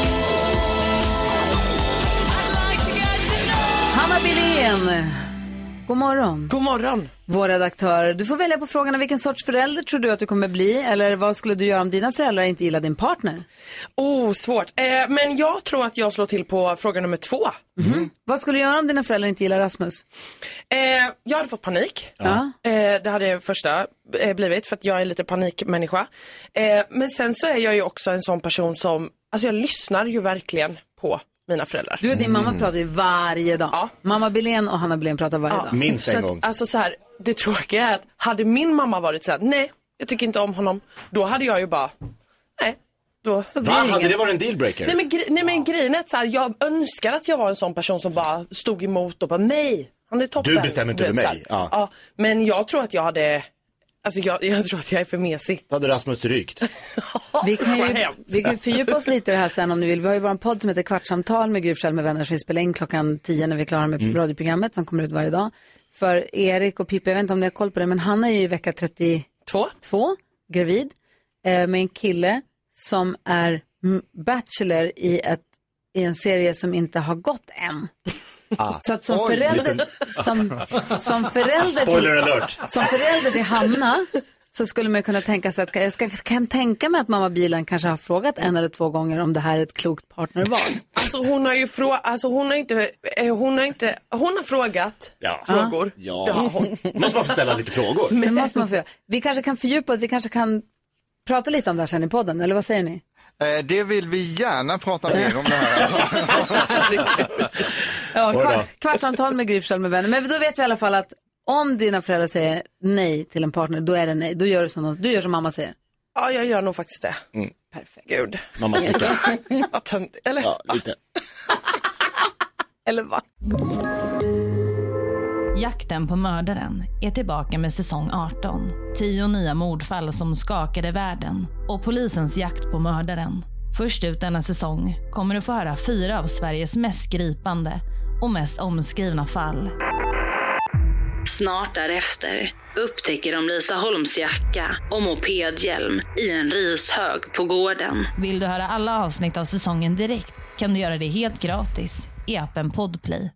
I'd like to get to know. Hanna Billén. God morgon. God morgon. Vår redaktör, du får välja på frågan vilken sorts förälder tror du att du kommer bli? Eller vad skulle du göra om dina föräldrar inte gillar din partner? Oh, svårt. Eh, men jag tror att jag slår till på fråga nummer två. Mm-hmm. Vad skulle du göra om dina föräldrar inte gillar Rasmus? Eh, jag hade fått panik. Ja. Eh, det hade första eh, blivit för att jag är lite panikmänniska. Eh, men sen så är jag ju också en sån person som, alltså jag lyssnar ju verkligen på mina föräldrar. Du och din mamma pratar ju varje dag. Ja. Mamma Billén och Hanna Billén pratar varje ja. dag. Minst en gång. Att, alltså så här, det tråkiga är att hade min mamma varit så här, nej, jag tycker inte om honom. Då hade jag ju bara, nej. Då, då Va? Hade det varit en dealbreaker? Nej men, gre- nej, men grejen är att så här, jag önskar att jag var en sån person som bara stod emot och bara, nej. Han är toppen. Du bestämmer inte över mig. Ja. ja. Men jag tror att jag hade... Alltså jag, jag tror att jag är för mesig. Då hade Rasmus rykt. Vi kan ju vi kan fördjupa oss lite det här sen om ni vill. Vi har ju vår podd som heter Kvartsamtal med Gry Forssell med vänner som vi spelar in klockan tio när vi är klara med mm. radioprogrammet som kommer ut varje dag. För Erik och Pippi, jag vet inte om ni har koll på det, men han är ju i vecka trettiotvå, Två, gravid, eh, med en kille som är bachelor i, ett, i en serie som inte har gått än. Ah. Så att som Oj, förälder liten... som, som förälder Spoiler alert. Som förälder till Hanna så skulle man kunna tänka sig att jag ska, kan tänka mig att mamma Bilen kanske har frågat en eller två gånger om det här är ett klokt partnerval. Alltså hon har ju frå- alltså hon har inte hon har inte hon har frågat ja. frågor. Ja. ja. Måste man få ställa lite frågor. Men måste man få. Vi kanske kan fördjupa, vi kanske kan prata lite om det här sen i podden, eller vad säger ni? Eh, det vill vi gärna prata mer om det här. Alltså. Ja, kvart, kvartsamtal med Gry Forssell med vänner. Men då vet vi i alla fall att om dina föräldrar säger nej till en partner, då är det nej. Då gör du som, du gör som mamma säger. Ja, jag gör nog faktiskt det. Mm. Perfekt. Gud. Mamma tycker. Vad tönt, eller? Ja, lite. Eller vad? Jakten på mördaren är tillbaka med säsong arton. Tio nya mordfall som skakade världen och polisens jakt på mördaren. Först ut denna säsong kommer du få höra fyra av Sveriges mest gripande och mest omskrivna fall. Snart därefter upptäcker de Lisa Holms jacka och mopedhjälm i en rishög på gården. Vill du höra alla avsnitt av säsongen direkt kan du göra det helt gratis i appen Podplay.